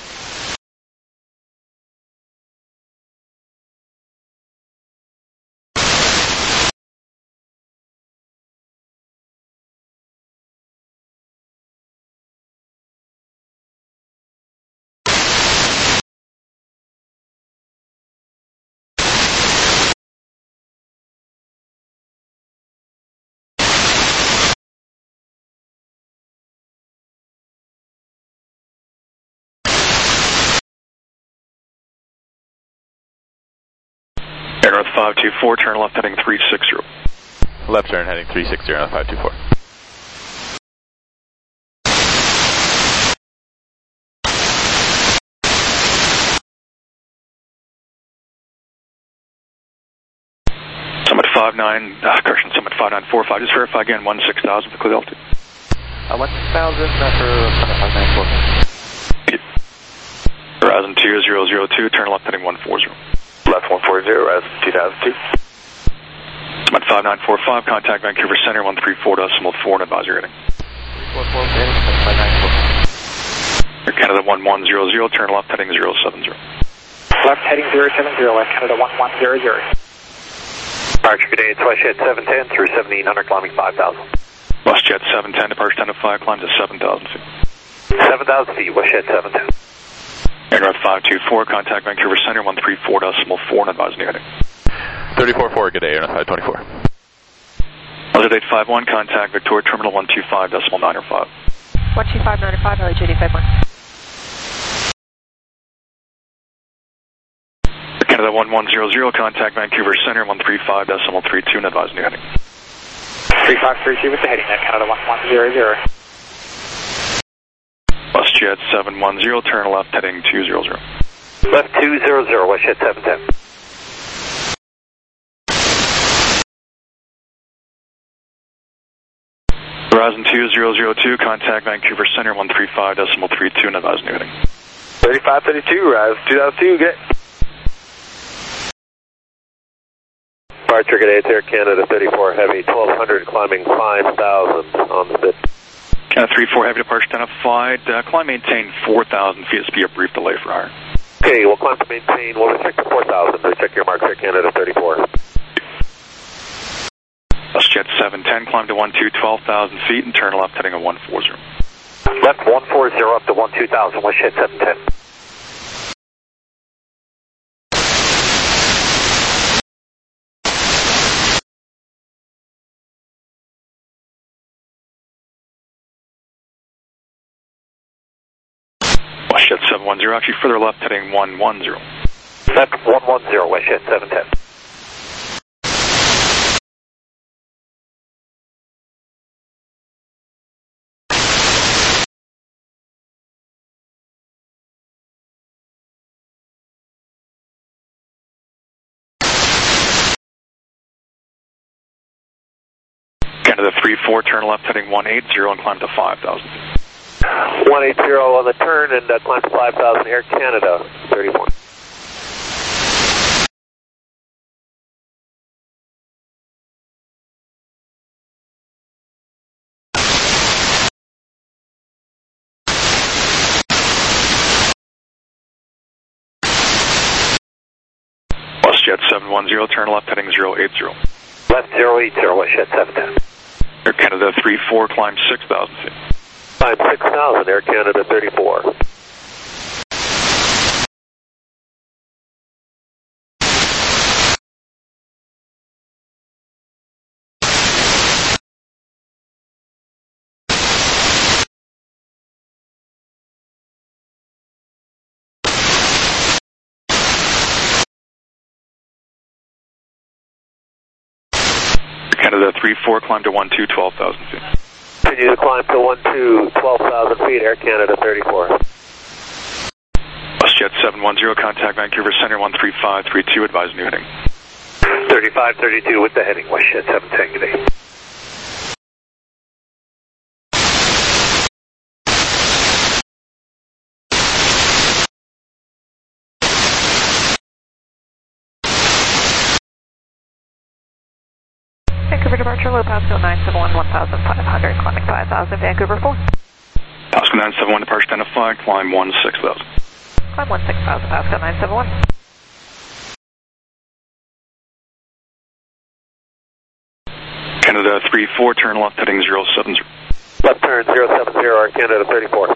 Air North 524, turn left heading 360. Left turn heading 360 on 524. Summit 5945, just verify again 16,000 for clear altitude. 16,000 for 5942. Horizon 2002, turn left heading 140. Left 140, Horizon 2002. Summit 5945, contact Vancouver Center 134.4 and advisory heading. 344, Air Canada 1100, turn left heading 070. Left heading 070, Air Canada 1100. Departure good day, it's WestJet 710 through 1700, climbing 5,000. WestJet 710, departure 10-5, climb to 7,000 feet. 7,000 feet, WestJet 710. Air North 524, contact Vancouver Center 134.4 and advisory heading. 34-4, good day, Air North 524. LJ 851, contact Victoria Terminal 125.905. 125.905, LJ 851. Canada 1100, contact Vancouver Center 135.32 and advisory heading. 3532 with the heading at Canada 1100. WestJet 710, turn left heading 200. Left 200, WestJet 710. Horizon 2002, contact Vancouver Center 135.32 and advise new heading. 3532, Rise 2002, get. Departure, good day, Air Canada 34 Heavy, 1200, climbing 5,000 on the bit. Canada 34 Heavy, departure identified. Climb maintain 4,000 feet. This be a brief delay for hire. Okay, we'll climb to maintain. We'll recheck to 4,000. Recheck your mark, Air Canada 34. WestJet 710, climb to 12,000 feet and turn left heading at 140. Left 140 up to 12,000, WestJet 710. WestJet 710, actually further left heading 110. Left 110, WestJet 710. Canada 34, turn left heading 180 and climb to 5,000. 180 on the turn and climb to 5,000, Air Canada 34. WestJet 710, turn left heading 080. Left 080, WestJet 710. Air Canada 34, climb 6,000 feet. Climb 6,000, Air Canada 34. Canada 34, climb to 12,000 feet. Continue to climb to 12,000 feet, Air Canada 34. WestJet 710, contact Vancouver Center 13532, advise new heading. 3532 with the heading, WestJet 710, good day. Vancouver departure, low Pasco 971, 1,500, climbing 5,000, Vancouver 4. Pasco 971, departure identified, climb 16,000. Climb 16,000, Pasco 971. Canada 34, turn left heading 070. Left turn 070, Air Canada 34.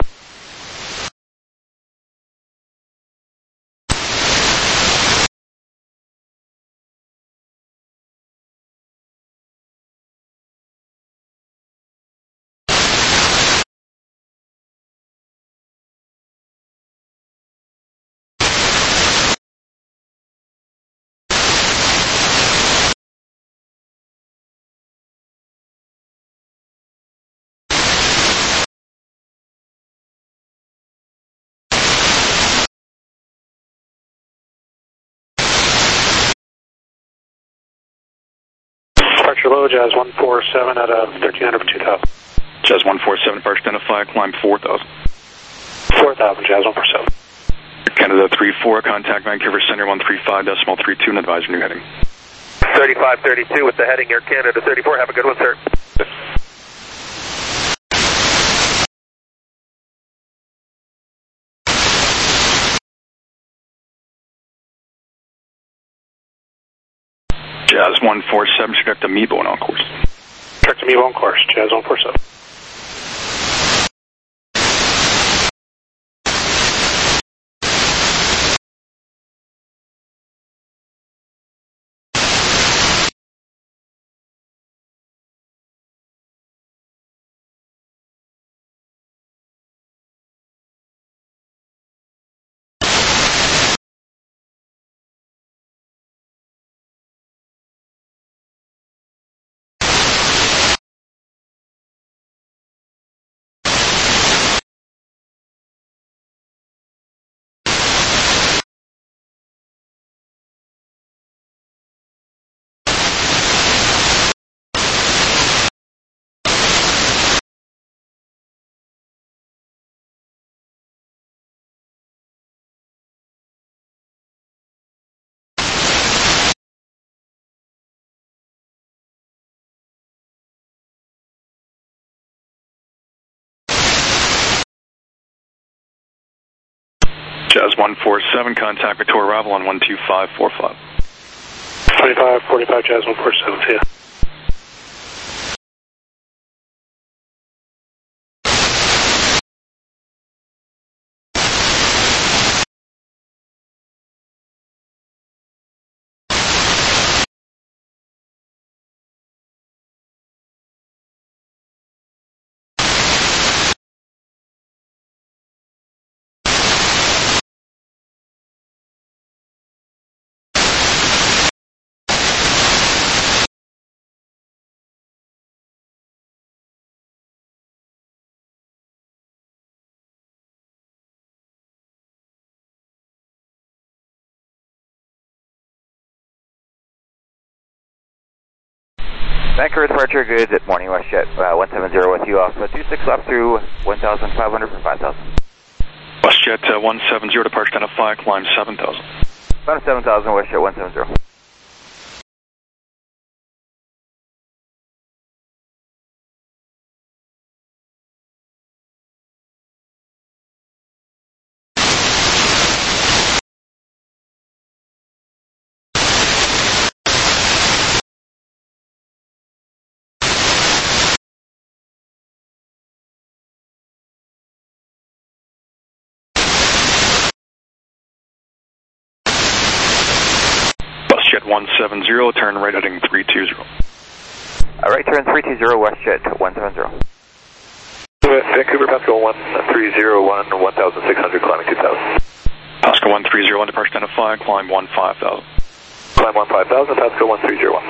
Departure low, Jazz 147 at 1300 for 2,000. Jazz 147, departure identified, climb 4,000. 4,000, Jazz 147. Canada 34, contact Vancouver Center 135.32 and advise new heading. 3532 with the heading, Air Canada 34. Have a good one, sir. Jazz 147, check to Mebo and on course. Check to Mebo on course, Jazz 147. Jazz 147, contact Victoria arrival on 12545. 2545 Jazz 147, see ya. Vancouver departure, good morning, WestJet 170 with you off 26 left through 1,500 for 5,000. WestJet 170, departure 10-5, climb 7,000. About 7,000, WestJet 170. WestJet 170, turn right heading 320. Right turn 320, WestJet 170. Vancouver, Pascal 1301, 1,600, climbing 2,000. Pascal 1301, departure 10-5, climb 15,000. Climb 15,000, Pascal 1301.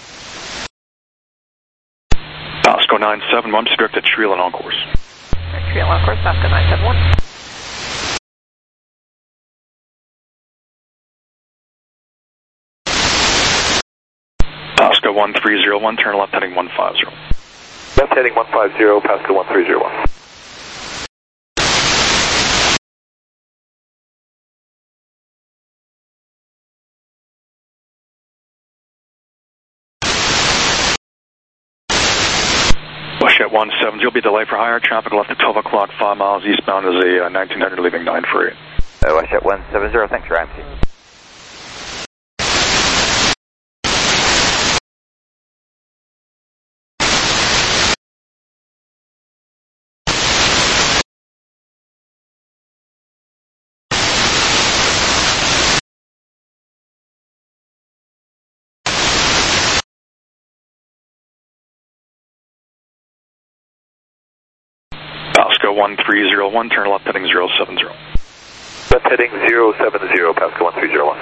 Pascal 971, direct to Treeland on course. Treeland on course, Pascal 971. Pascal 1301, turn left heading 150. Left heading 150, Pascal 1301. WestJet 170, you'll be delayed for higher traffic left at 12 o'clock, 5 miles eastbound is a 1900 leaving 948. WestJet 170, thanks for IMC. Pascal 1301, turn left heading 070. Left heading 070, Pascal 1301.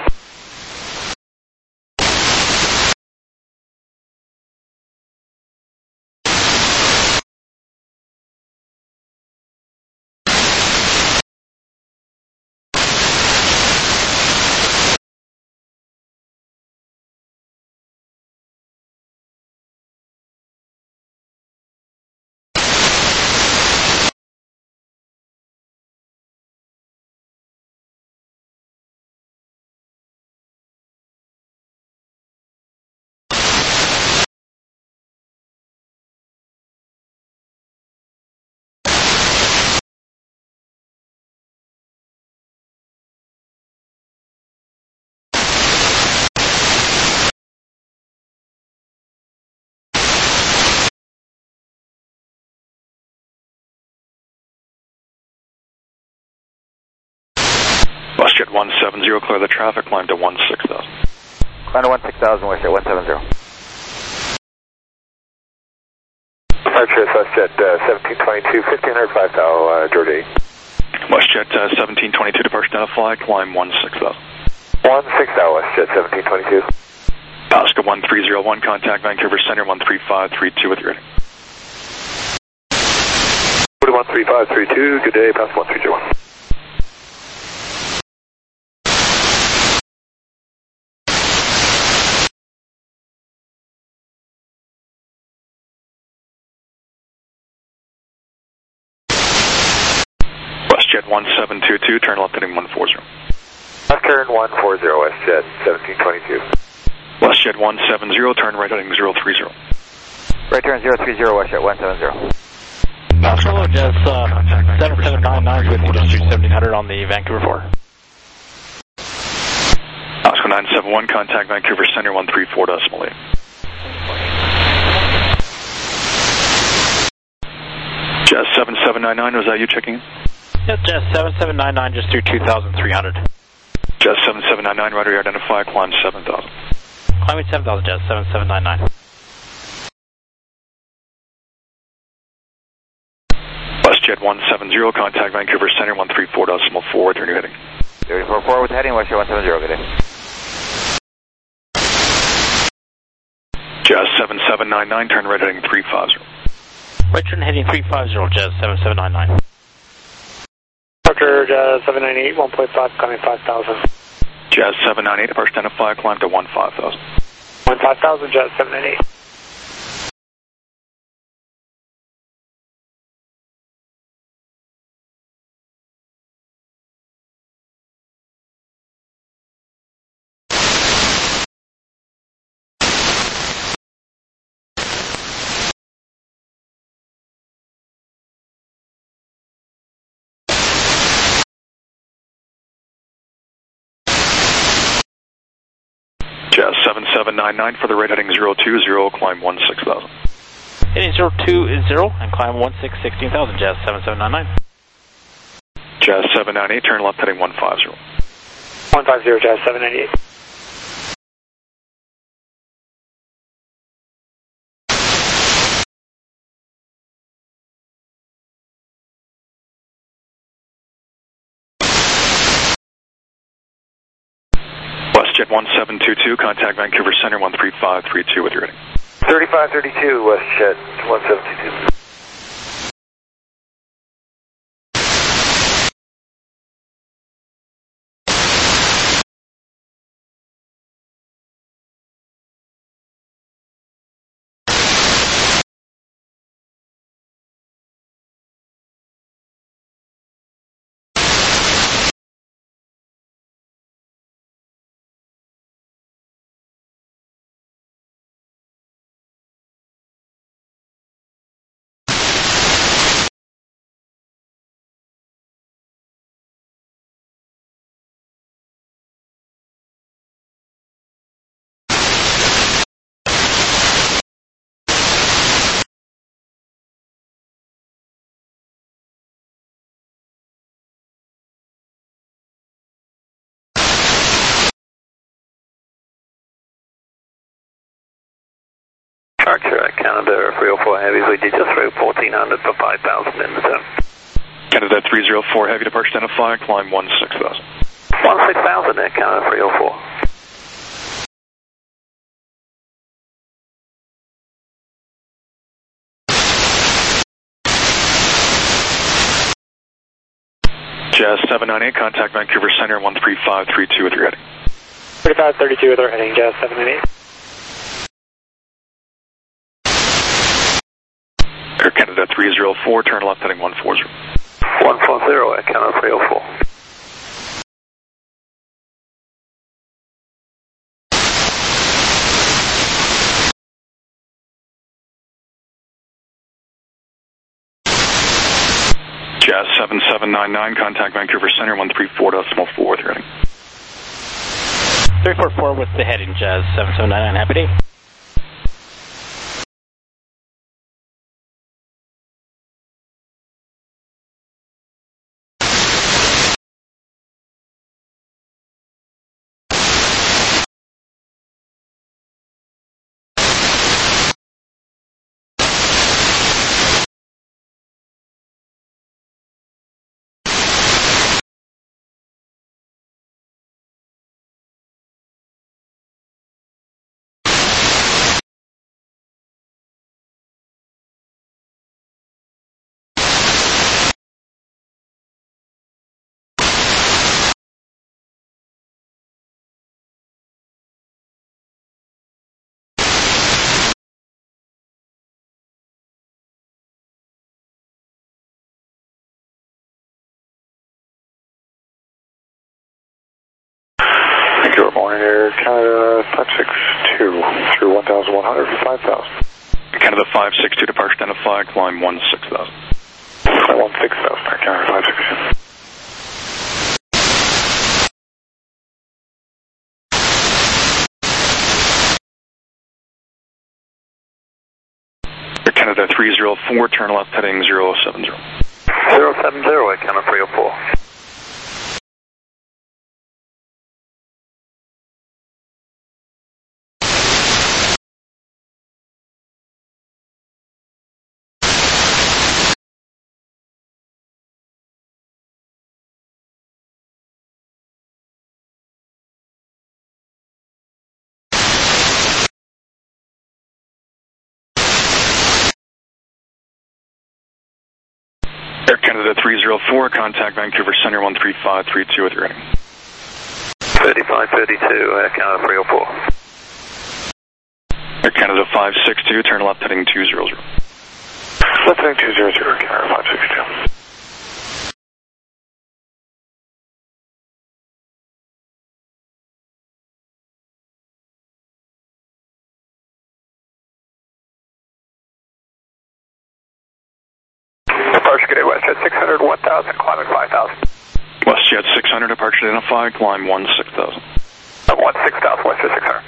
WestJet 170, clear the traffic, climb to 16,000. Climb to 16,000, WestJet 170. Departure WestJet 1722, 1500, 5,000, Georgia 8. WestJet 1722, departure 10-5, climb 16,000. 16,000, WestJet 1722. Pascal 1301, contact Vancouver Center 13532 with your rating. 13532, good day, Pascal 1301. WestJet 1722, turn left heading 140. Left turn 140, WestJet 1722. WestJet 170, turn right heading 030. Right turn 030, WestJet 170. Pascal, Jazz 7799 with 1700 on the Vancouver 4. 971, contact Vancouver Center 134.8. Jazz 7799, was that you checking in? Yes, Jazz 7799, just through 2,300. Jazz 7799, radar identify, climb 7,000. Climbing 7,000, Jazz 7799. WestJet 170, contact Vancouver Center 134.4, turn your heading. 34-4 with heading, WestJet 170, good day. Jazz 7799, turn right heading 350. Right turn heading 350, Jazz 7799. Departure Jazz 798, 1.5, coming 5,000. Jazz 798, departure identify, climb to 15,000. 15,000, Jazz 798. Jazz 7799 for the rate heading 020, climb 16,000. Heading 020 and climb 16,000, Jazz 7799. Jazz 798, turn left heading 150. 150, Jazz 798. WestJet 1722, contact Vancouver Center 13532 with your heading. 3532, WestJet 1722. Departure Canada 304 Heavy, we did just throw 1400 for 5,000 in the zone. Canada 304 Heavy, departure identify, climb 16,000. 16,000 at Canada 304. Jazz 798, contact Vancouver Center 13532 with your heading. 3532 with our heading, Jazz 798. Air Canada 304, turn left heading 140. 140 at Canada 304. Jazz 7799, contact Vancouver Center 134.4 with your heading. 344 with the heading, Jazz 7799, happy day. Good morning, Air Canada 562 through 1,100 for 5,000. Canada 562, departure identify, climb 16,000. Climb 16,000, Air Canada 562. 304, turn left heading 070. 070 at Canada 304. Air Canada 304, contact Vancouver Center 13532 with your rating. 3532 at Canada 304. Air Canada 562, turn left heading 200. Left heading 200, Canada 562. Departure good day, WestJet 600, 1000, climbing 5000. WestJet 600, departure identified, climb 16,000. 16,000, WestJet 600.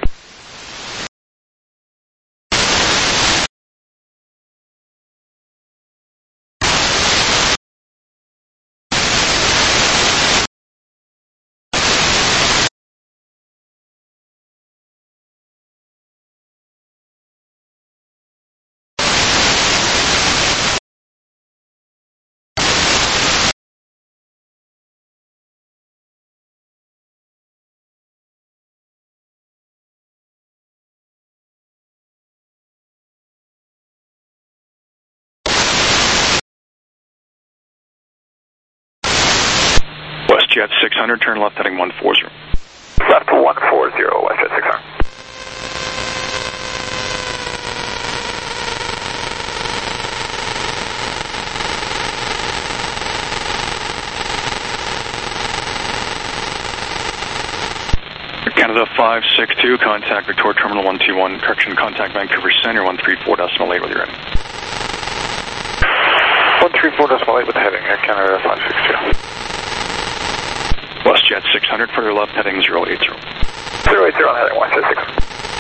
WestJet 600, turn left heading 140. Left 140, WestJet 600. Canada 562, contact Victoria Terminal 121, correction, contact Vancouver Center 134.8 with your rating. 134.8 with heading, Air Canada 562. WestJet 600, further left heading 080. 080 on heading WestJet 600.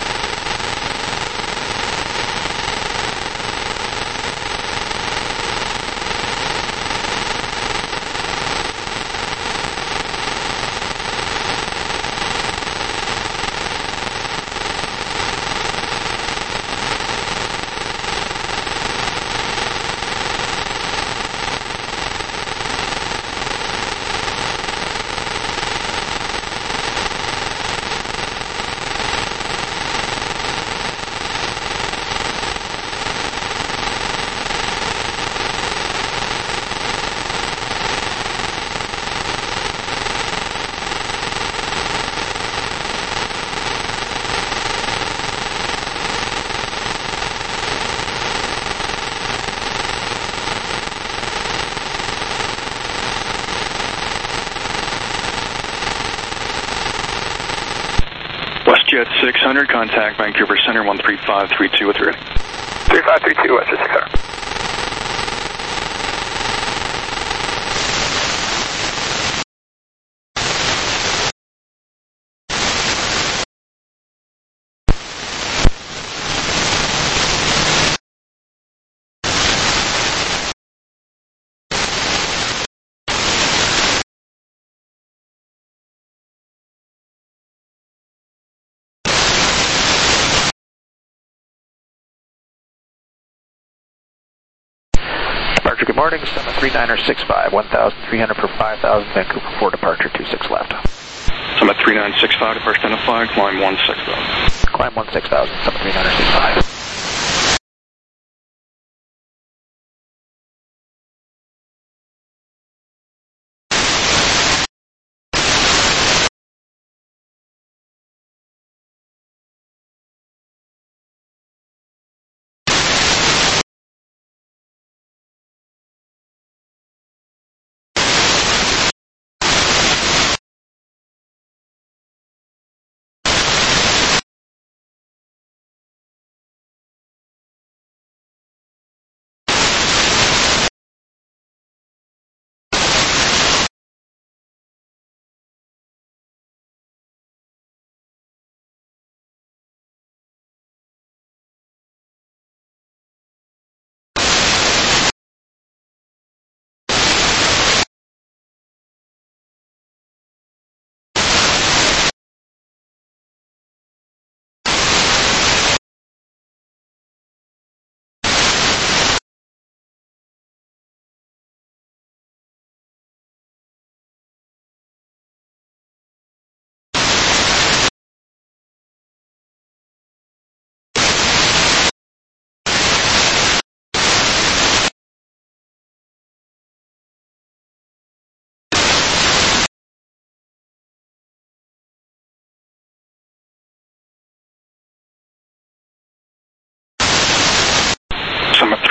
WestJet 600, contact Vancouver Center 13532 with your rating. 3532, WestJet 600. Departure, good morning, Summit 3965, 1,300 for 5,000, Vancouver 4, departure 26 left. Summit 3965, departure identified, climb 16,000. Climb 16,000, Summit 3965.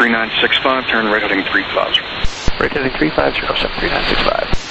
3965, turn right heading 350. Right heading 350, 73965.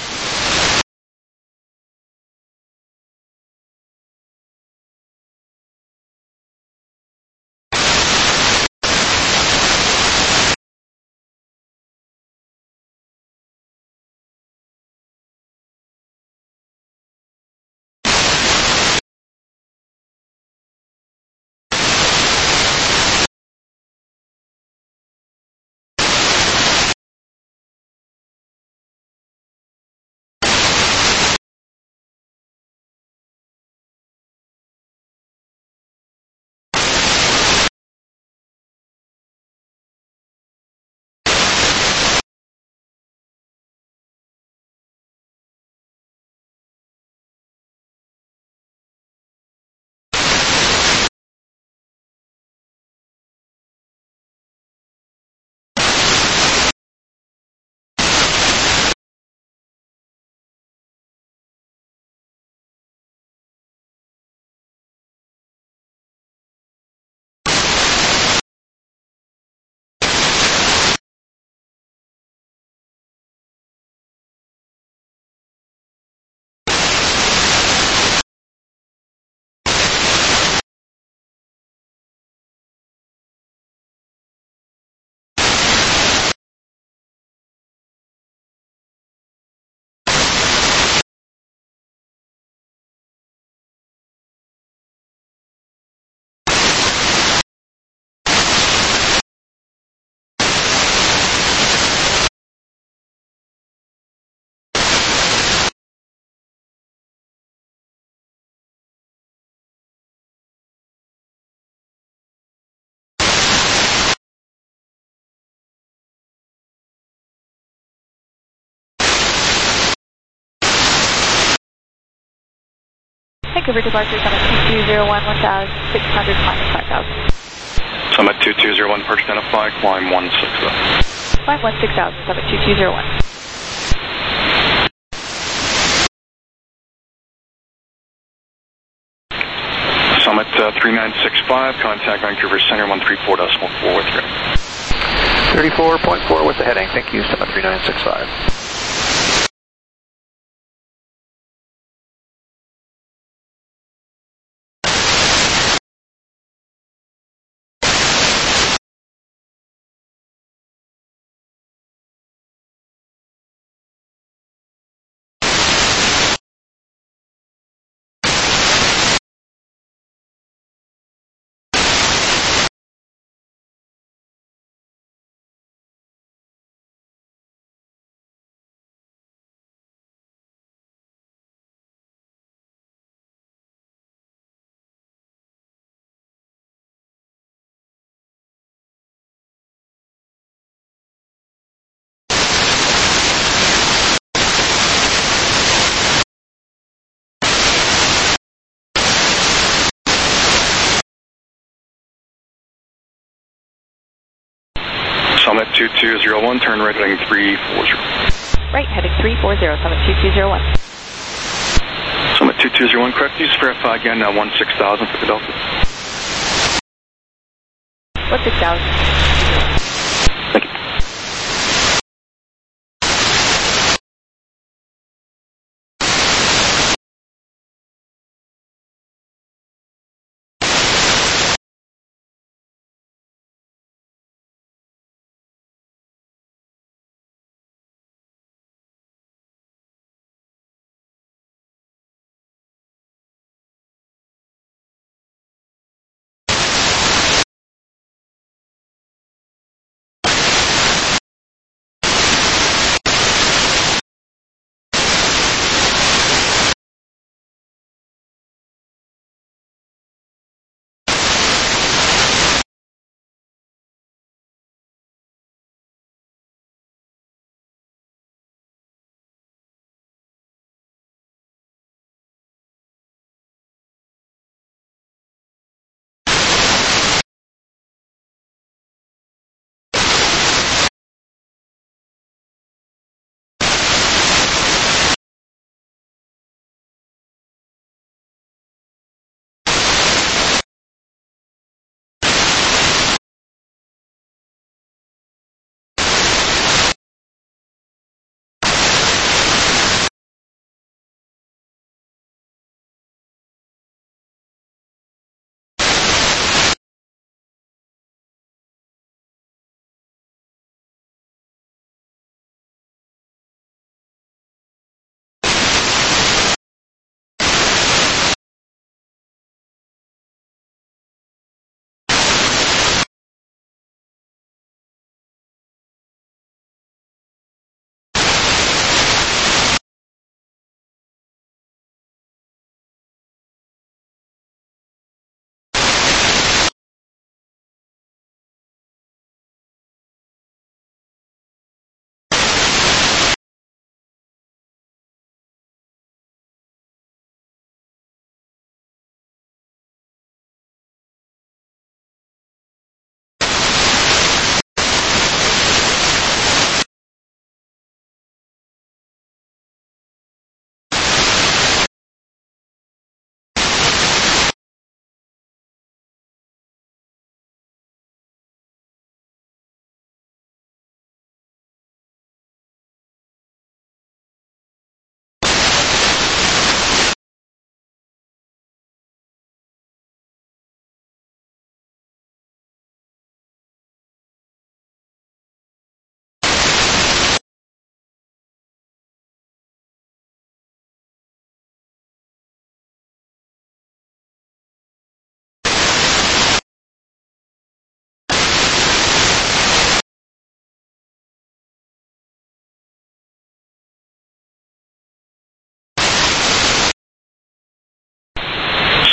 Vancouver departure, Summit 2201, 1600, climbing 5000. Summit 2201, perch identified, climb 160. Climb 16000, Summit 2201. Summit 3965, contact Vancouver Center 134.4 with 34.4 with the heading. Thank you, Summit 3965. Summit 2201, turn right heading 340. Right, heading 340, Summit 2201. Summit 2201, correct. Please verify again, 16,000 for the Delta. 16,000.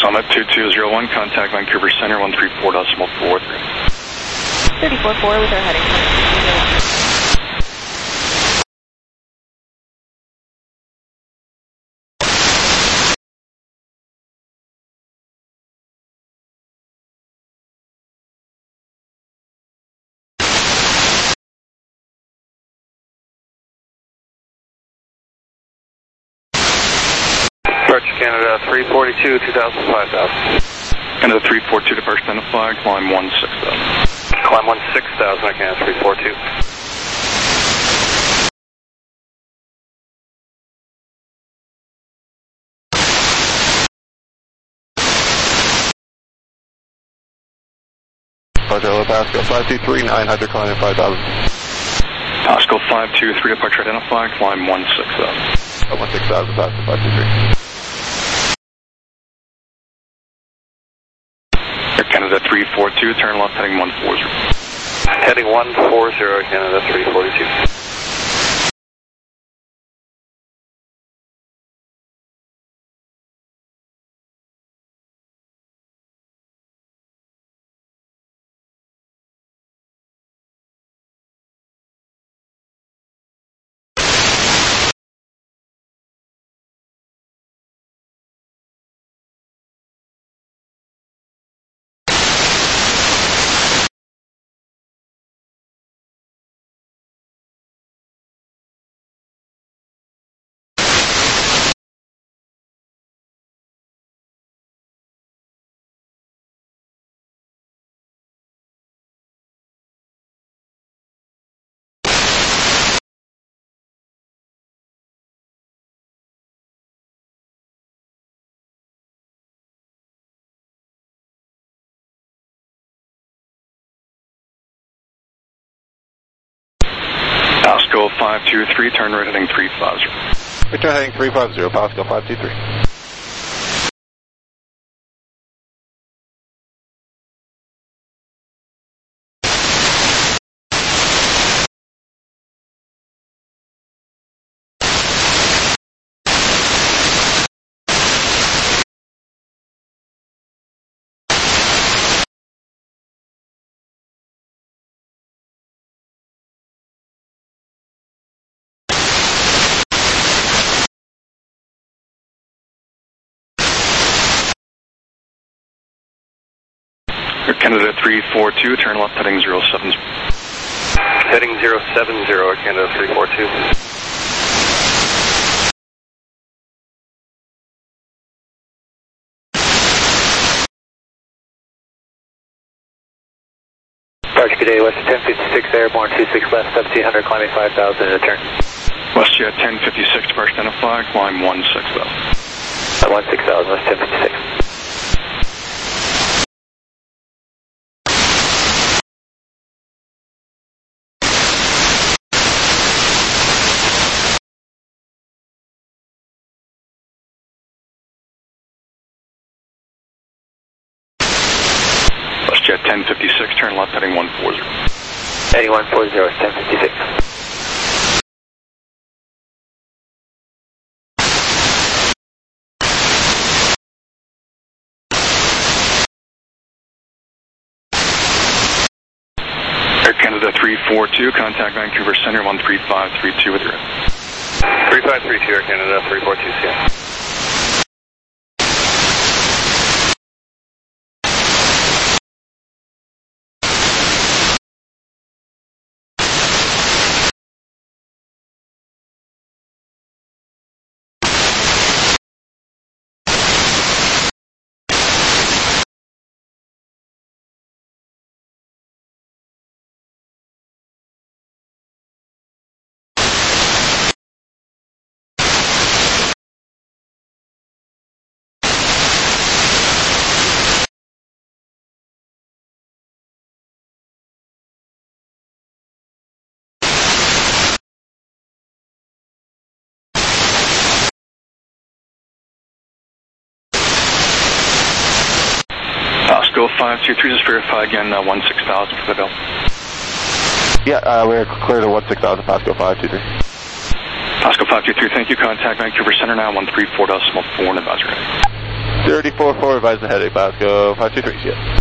Summit 2201, contact Vancouver Center 134.43. 34-4 with our heading. Departure Canada 342, 2000, 5000. Canada 342, departure identified, climb 16,000. Climb 16,000, I Canada 342. Departure Pasco 523, 900, climbing 5,000. Pasco 523, departure identified, climb 16,000. 16,000, Pasco 523. Air Canada 342, turn left heading 140. Heading 140, Canada 342. Pasco 523, turn right heading 350. Return heading 350, Pasco 523. Canada 342, turn left heading 070. Heading 070, Canada 342. Departure good day, West 1056 Airborne 26 left, sub 200, climbing 5,000 and return. WestJet 1056, departure identified, climb 16,000. 16,000, West 1056. WestJet 1056, turn left heading 140. Heading 140, 1056. Air Canada 342, contact Vancouver Center 13532 with your 3532, Air Canada 342, CM. Pasco 523, just verify again 16,000 for the bill. Yeah, we're clear to 16,000, Pasco 523. Pasco 523, thank you. Contact Vancouver Center now, 134.4 and advisory. 34-4, advise the heading, Pasco 523, yes.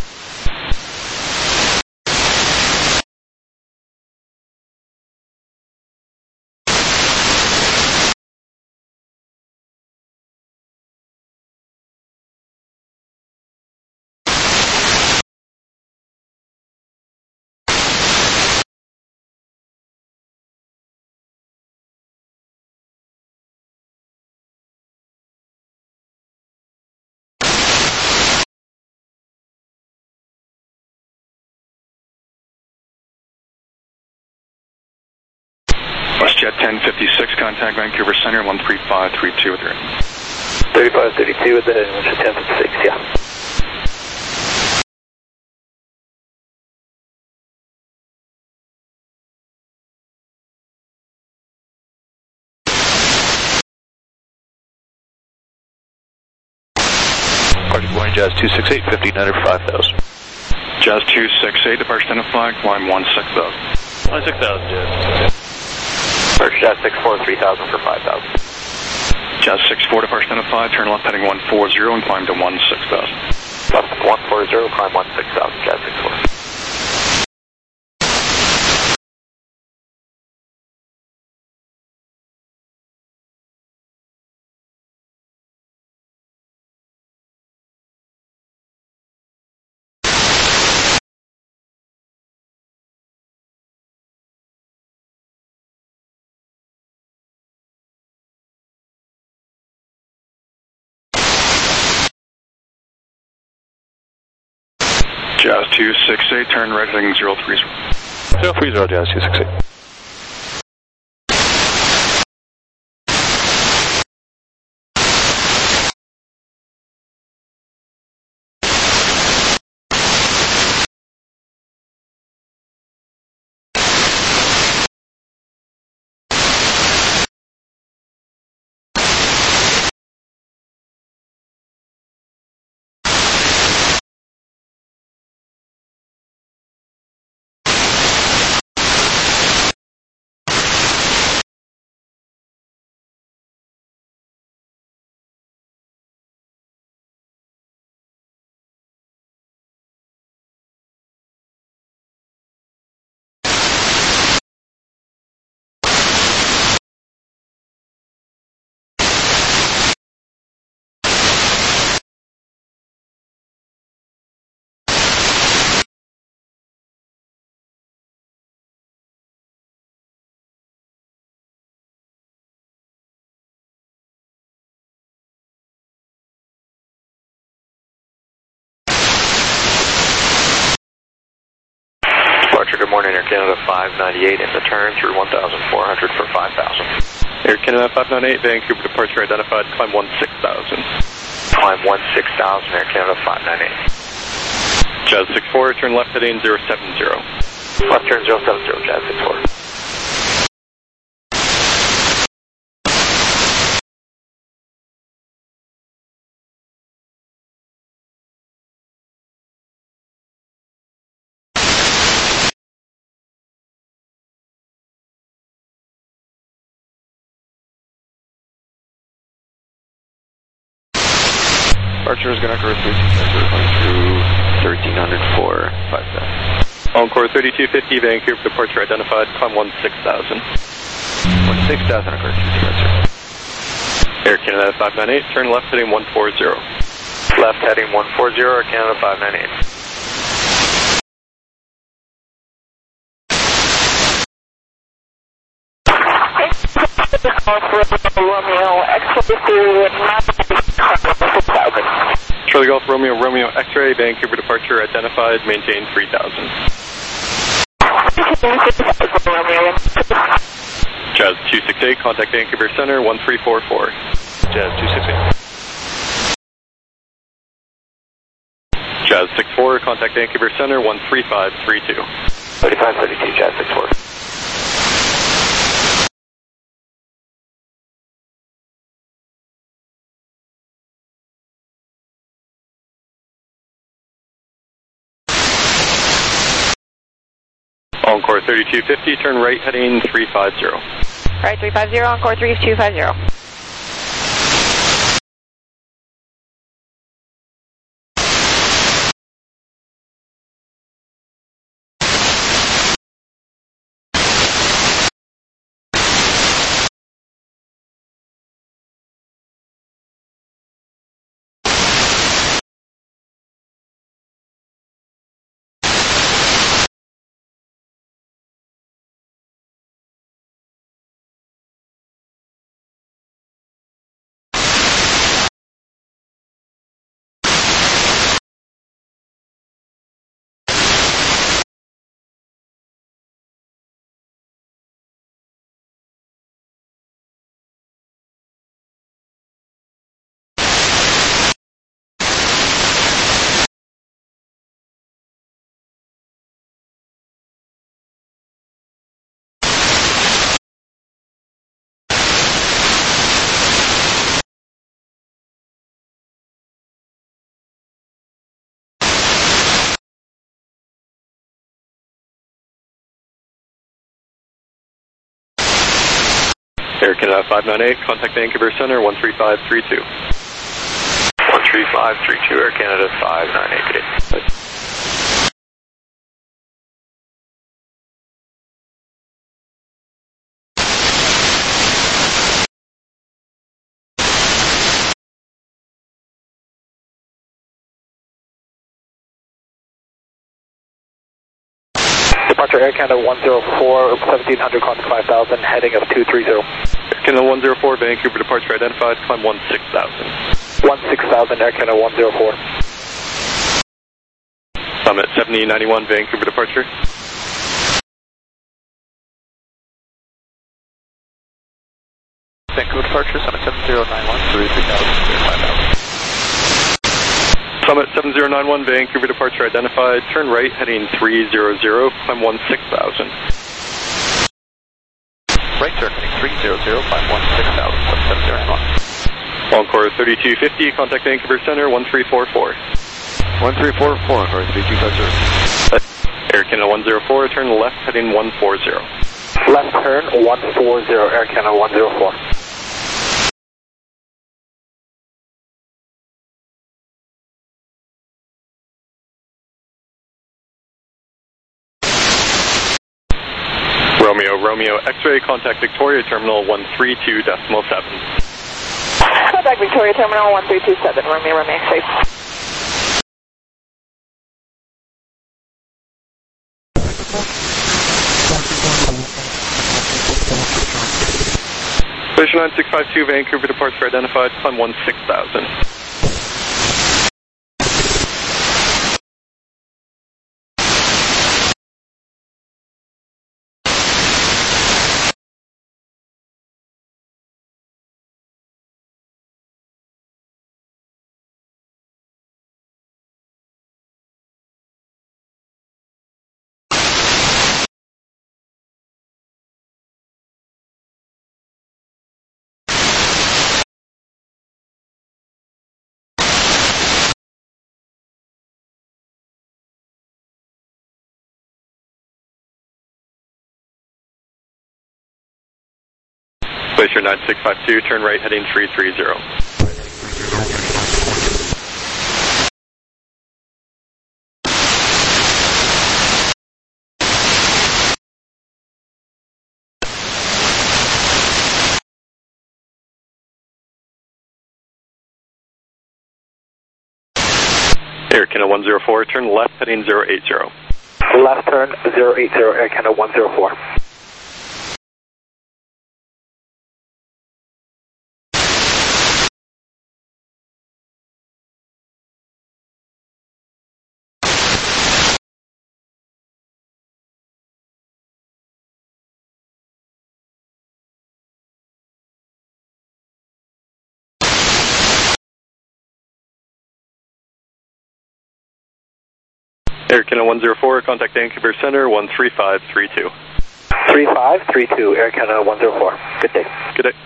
WestJet 1056, contact Vancouver Center, 13532 with your 3532 with the WestJet 1056, yeah. Good morning, Jazz 268, 1500 for 5,000. Jazz 268, departure identified, climb 16,000. 16,000, Jazz. Departure Jazz 64, 3,000 for 5,000. Jazz 64, departure identified, turn left heading 140 and climb to 16,000. Left 140, climb 16,000, Jazz 64. Jazz 268, turn right heading 030. 030, Jazz 268. Good morning, Air Canada 598 in the turn through 1,400 for 5,000. Air Canada 598, Vancouver departure identified, climb 16,000. Climb 16,000, Air Canada 598. Jazz 64, turn left heading 070. Left turn 070, Jazz 64. Departure is going to occur through 1300 for 5,000. Encore 3250, Vancouver departure identified, climb 16,000. 16,000 occurs. Air Canada 598, turn left heading 140. Left heading 140, Air Canada 598. Charlie Golf Romeo, Romeo X-ray, Vancouver departure identified, maintain 3,000. Jazz 268, contact Vancouver Center, 1344. Jazz 268. Jazz 64, contact Vancouver Center, 13532. 3532, Jazz 64. Encore 3250, turn right heading 350. Right 350, Encore 3250. Air Canada 598, contact Vancouver Center 13532. 13532, Air Canada 598. Departure Air Canada 104, 1700, contact 5000, heading of 230. Air Canada 104, Vancouver departure identified, climb 16,000. 16,000, Air Canada 104. Summit 7091, Vancouver departure. Vancouver departure, Summit 7091, 3000. Summit 7091, Vancouver departure identified, turn right, heading 300, climb 16,000. Right turn, heading 300, climb 16,000, Summit 7091. Encore 3250, contact Vancouver Center 1344. 1344, Encore 3250. Air Canada 104, turn left, heading 140. Left turn 140, Air Canada 104. Romeo X-ray, contact Victoria Terminal 132.7. Contact Victoria Terminal 1327, Romeo X-ray. Station 9652, Vancouver departure identified, climb 16,000. Glacier 9652, turn right, heading 330. Air Canada 104, turn left, heading 080. Left turn 080, Air Canada 104. Air Canada 104, contact Vancouver Center 13532. 3532, Air Canada 104. Good day. Good day.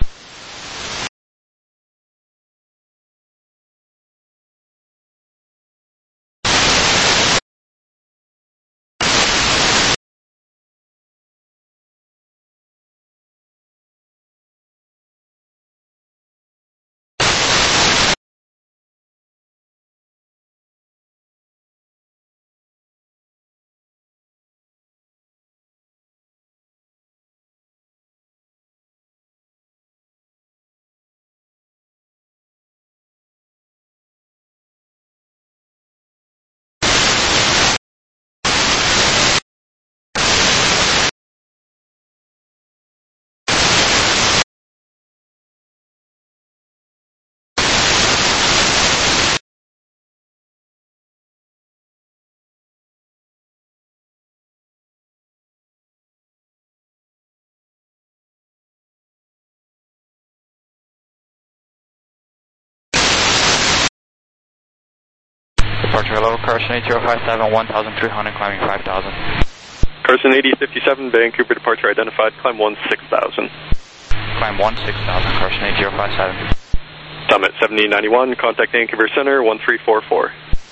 Departure hello, Carson 8057, 1300, climbing 5000. Carson 8057, Vancouver departure identified, climb 16,000. Climb 16,000, Carson 8057. Summit 7091, contact Vancouver Center 1344.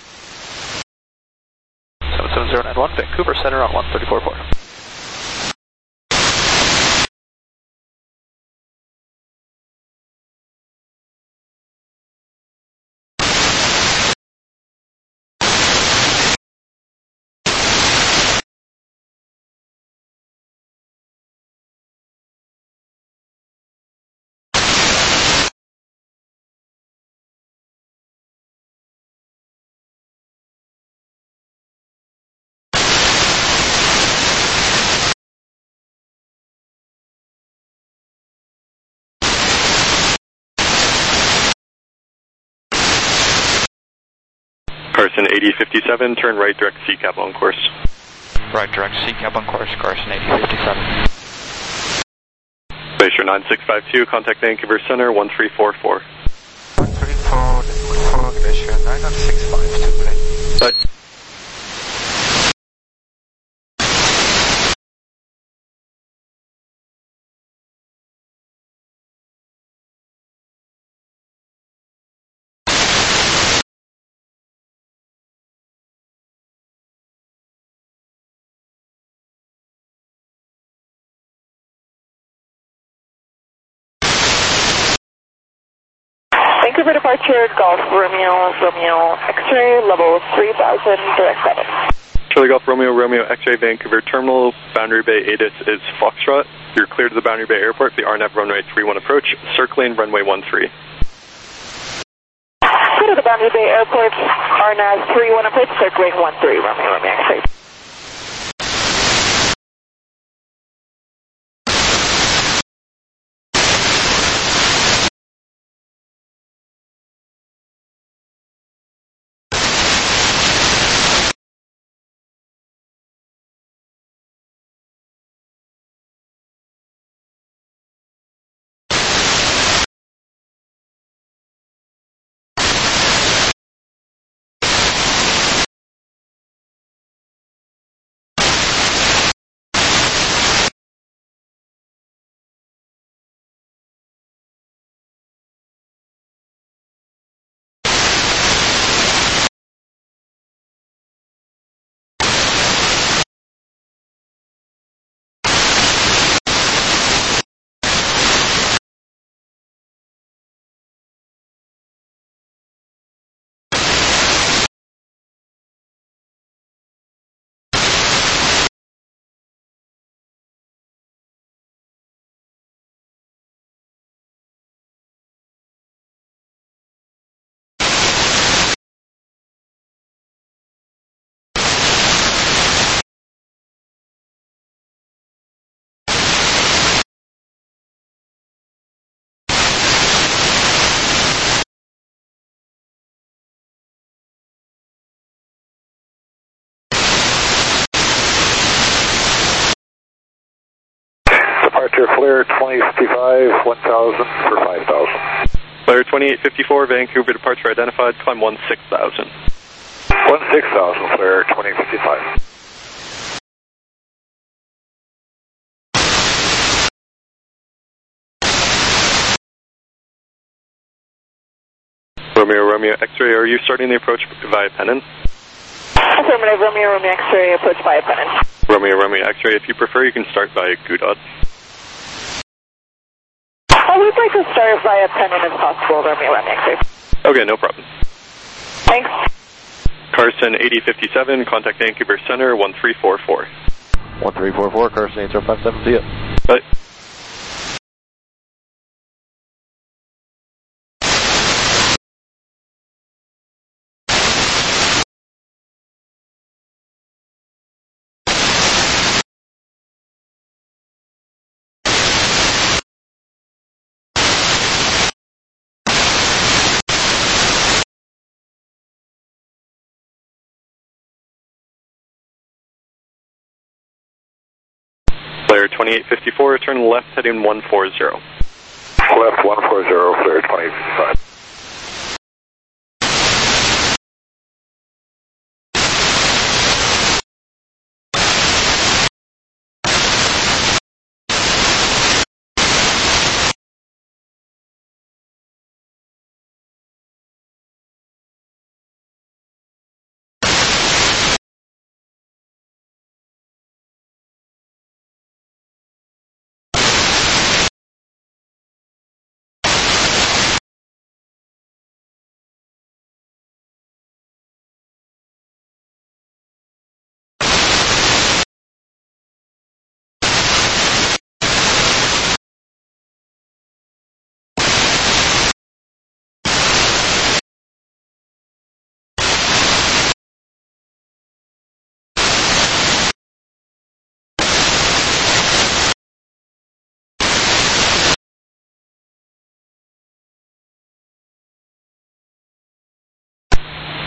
Summit 7091, Vancouver Center on 1344. Carson 8057, turn right direct C-cap on course. Right direct C-cap on course, Carson 8057. Glacier 9652, contact Vancouver Center 1344. 134, Glacier 9652, please. Bye. Vancouver departure, Golf Romeo, Romeo X-ray, level 3000, direct 7. Charlie Golf Romeo, Romeo X-ray, Vancouver Terminal, Boundary Bay ATIS is Foxtrot. You're clear to the Boundary Bay Airport, the RNAV runway 31 approach, circling runway 13. Clear to the Boundary Bay Airport, RNAV 31 approach, circling 13, Romeo, Romeo X-ray. Departure Flair 2055, 1000 for 5000. Flair 2854, Vancouver departure identified, climb 16,000. 16,000, Flair 2055. Romeo, Romeo X-ray, are you starting the approach via Pennon? Affirmative, Romeo, Romeo X-ray, approach via Pennon. Romeo, Romeo X-ray, if you prefer, you can start via Goudot. We'd like to start via Pennon if possible, Romeo, Romeo X-ray. Okay, no problem. Thanks. Carson 8057, contact Vancouver Center 1344. 1344, Carson 8057, see ya. Bye. Flair 2854, turn left heading 140. Left 140, Flair 2055.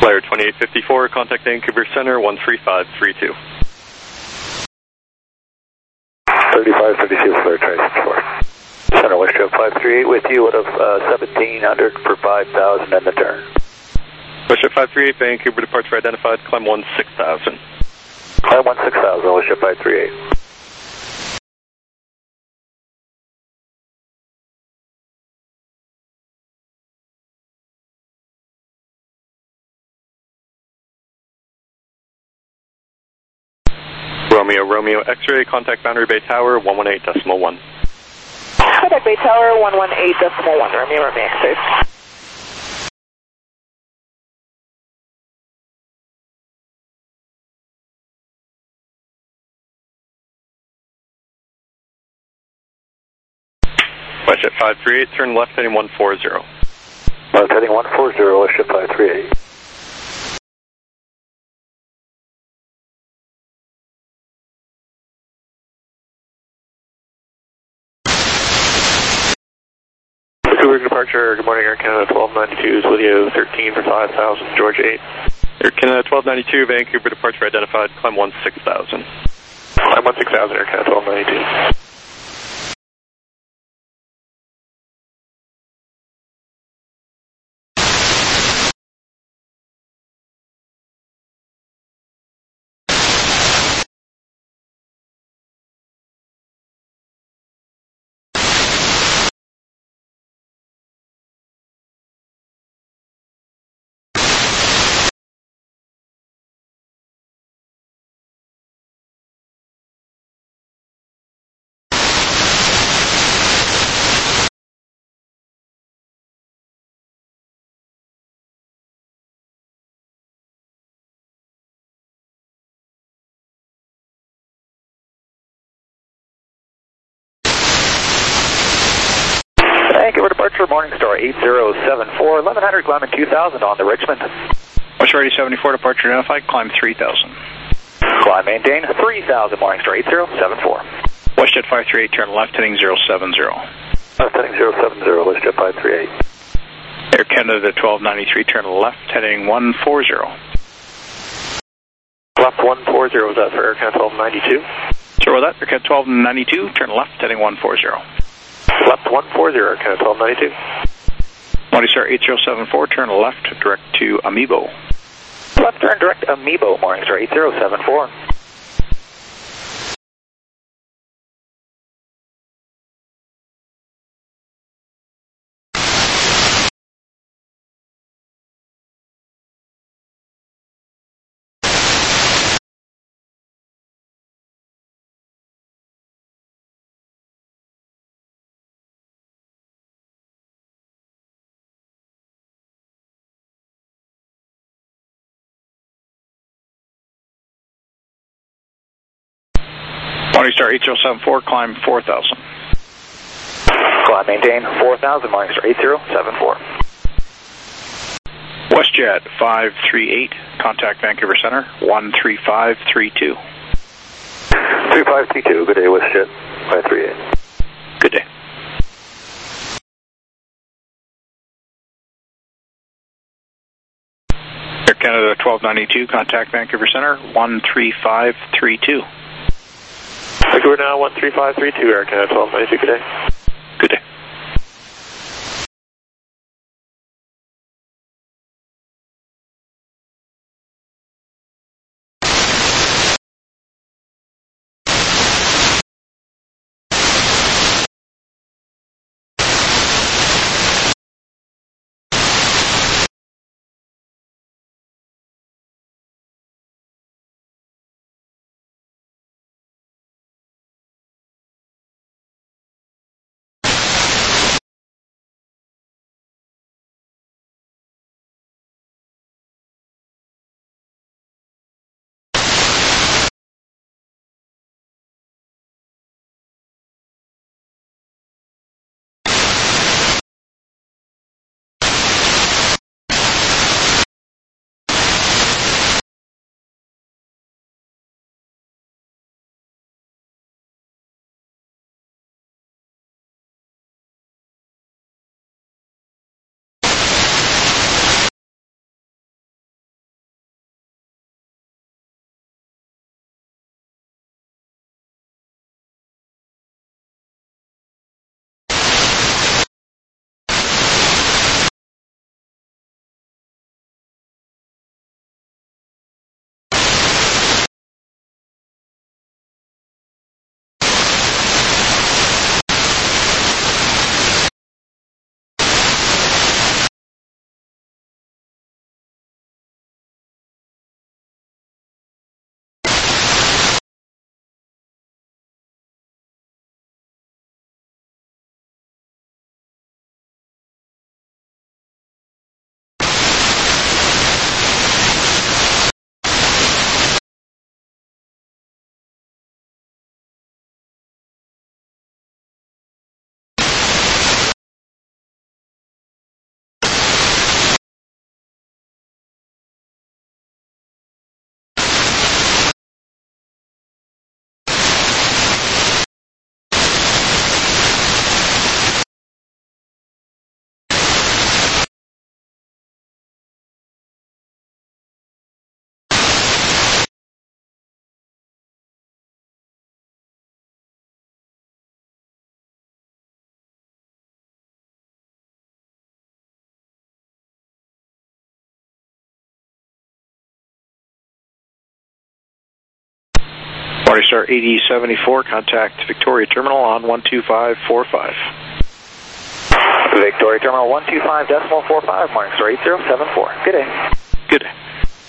Flyer 2854, contact Vancouver Center 13532. 3532, Flare Trace 4. Center WestJet 538 with you, out of 1700 for 5,000 and the turn. WestJet 538, Vancouver departure identified, climb 16,000. Climb 16,000, WestJet 538. Romeo X-ray, contact Boundary Bay Tower 118.1. Contact Bay Tower 118.1, Romeo X-ray. WestJet 538, turn left heading 140. Left heading 140, WestJet 538. Vancouver departure, good morning, Air Canada 1292 is with you, 13 for 5,000, Georgia 8. Air Canada 1292, Vancouver departure identified, climb 16,000. Climb 16,000, Air Canada 1292. Vancouver departure, Morningstar 8074, 1100, climbing 2000 on the Richmond. WestJet 74, departure identified, climb 3000. Climb maintain 3000, Morningstar 8074. WestJet 538, turn left heading 070. Left heading 070, WestJet 538. Air Canada 1293, turn left heading 140. Left 140, is that for Air Canada 1292? Sure, with that, Air Canada 1292, turn left heading 140. Left 140, Air Canada 1292. Morningstar 8074, turn left direct to Amiibo. Left turn direct Amiibo, Morningstar 8074. Morningstar 8074, climb 4000. Climb maintain 4000, Morningstar 8074. WestJet 538, contact Vancouver Center 13532. 3532, good day, WestJet 538. Good day. Air Canada 1292, contact Vancouver Center 13532. Vancouver now 13532, Air Canada 1292, good day. Good day. Morningstar 8074, contact Victoria Terminal on 12545. Victoria Terminal 125.45, Morningstar 8074. Good day. Good day.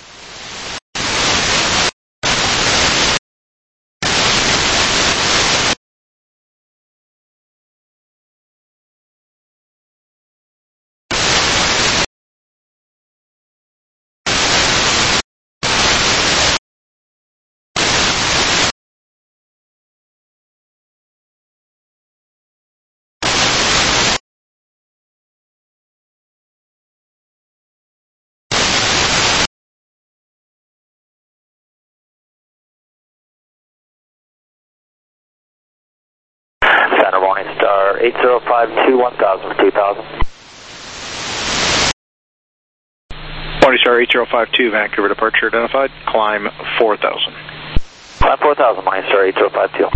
Center Morningstar 8052, 1000 for 2000. Morningstar 8052, Vancouver departure identified, climb 4000. Climb 4000, Morningstar 8052.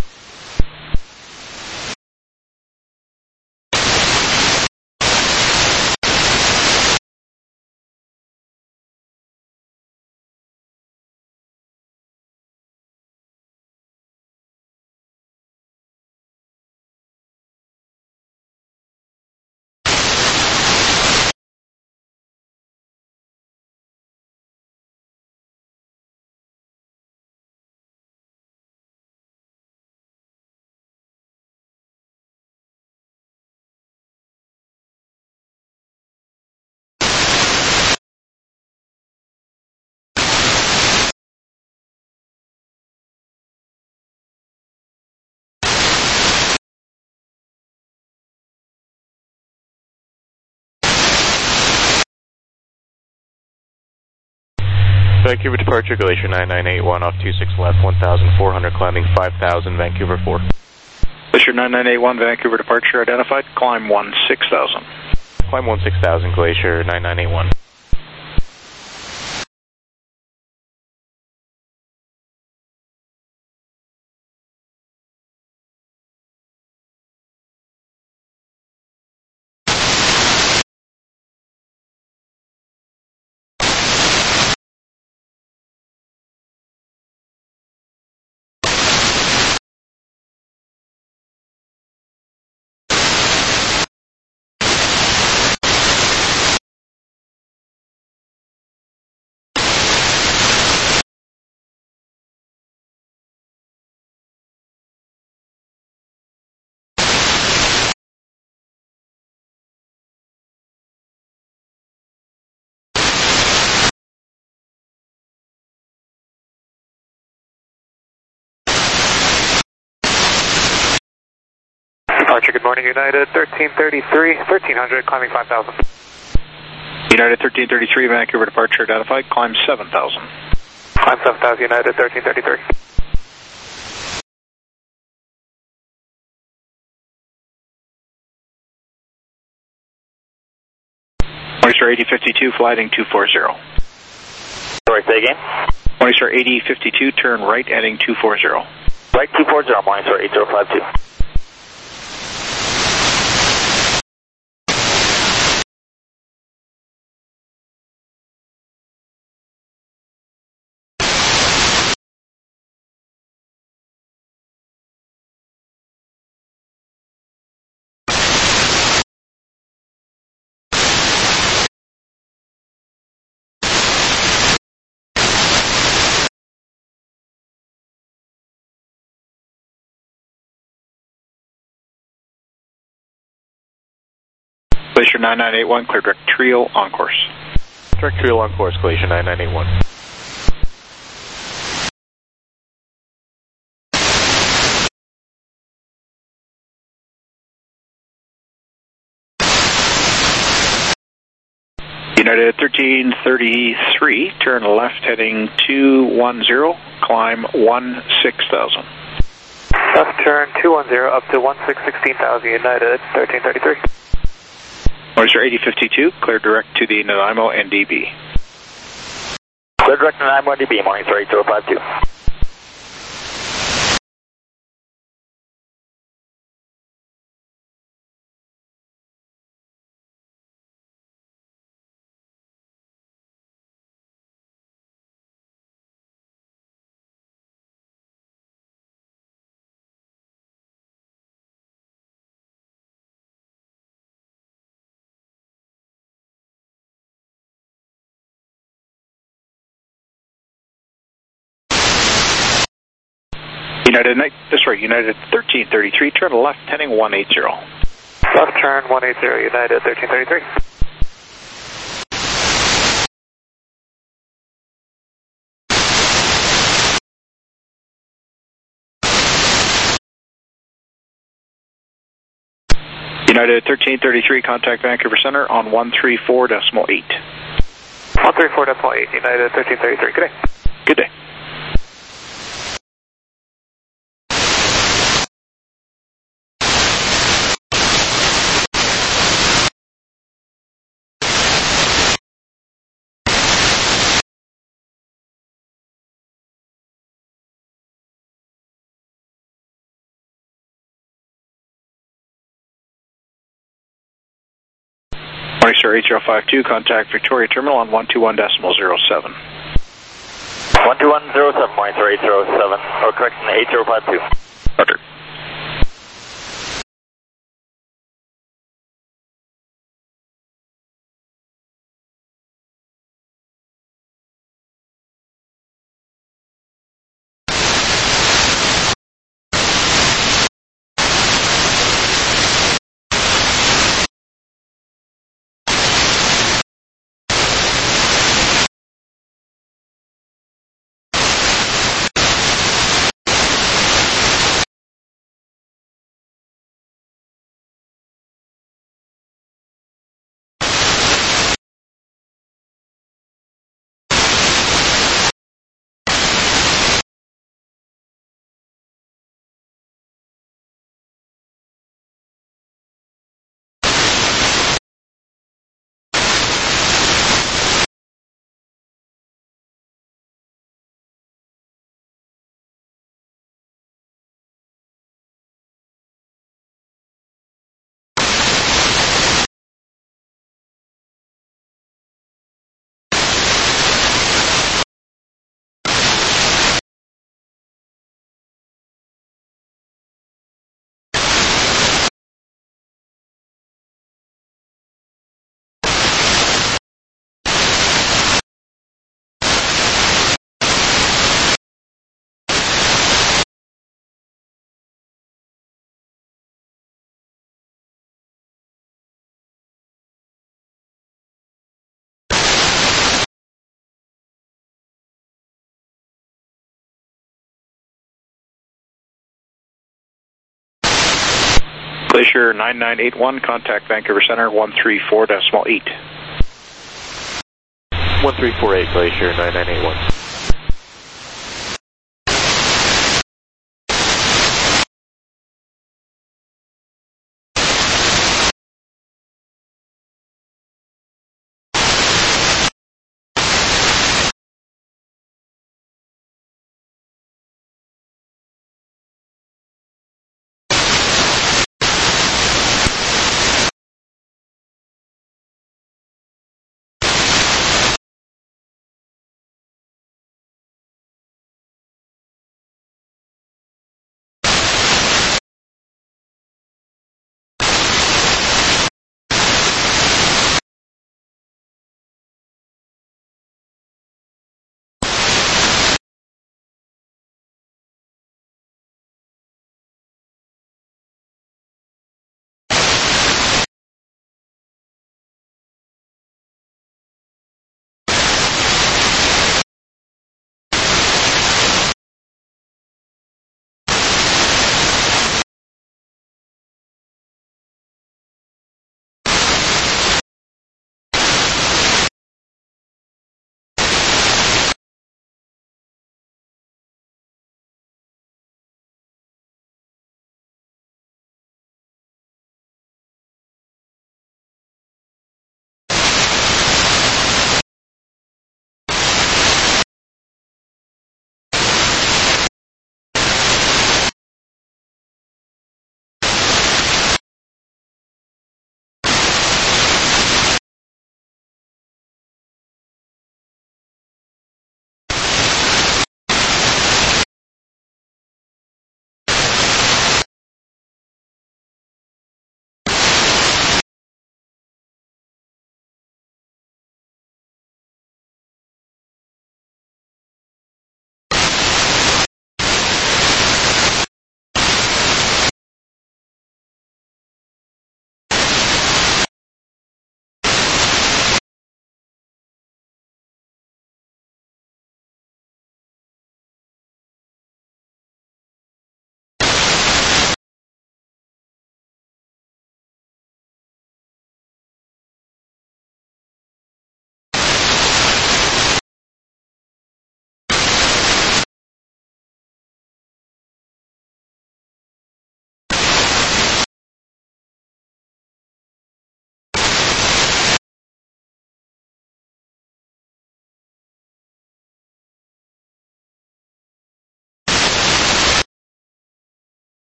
Vancouver departure, Glacier 9981 off 26 left, 1400 climbing 5000, Vancouver 4. Glacier 9981, Vancouver departure identified, climb 16,000. Climb 16,000, Glacier 9981. Departure, good morning, United 1333, 1300, climbing 5000. United 1333, Vancouver departure identified, climb 7,000. Climb 7000, United 1333. Morningstar 8052, flighting 240. Sorry, say again? Morningstar 8052, turn right, heading 240. Right 240, Morningstar 8052. Glacier 9981, clear direct trio on course. Direct trio on course, Glacier 9981. United 1333, turn left heading 210, climb 16,000. Left turn 210 up to 16,000, United 1333. Morningstar 8052, clear direct to the Nanaimo NDB. Clear direct to Nanaimo NDB, Morningstar 8052. United 1333, turn left, heading 180. Left turn 180, United 1333. United 1333, contact Vancouver Center on 134.8. 134.8, United 1333, good day. Good day. Morningstar 8052, contact Victoria Terminal on 121.07. 121.07, Morningstar 807, or correction 8052. Roger. Glacier 9981, contact Vancouver Center 134.8. 1348, Glacier 9981.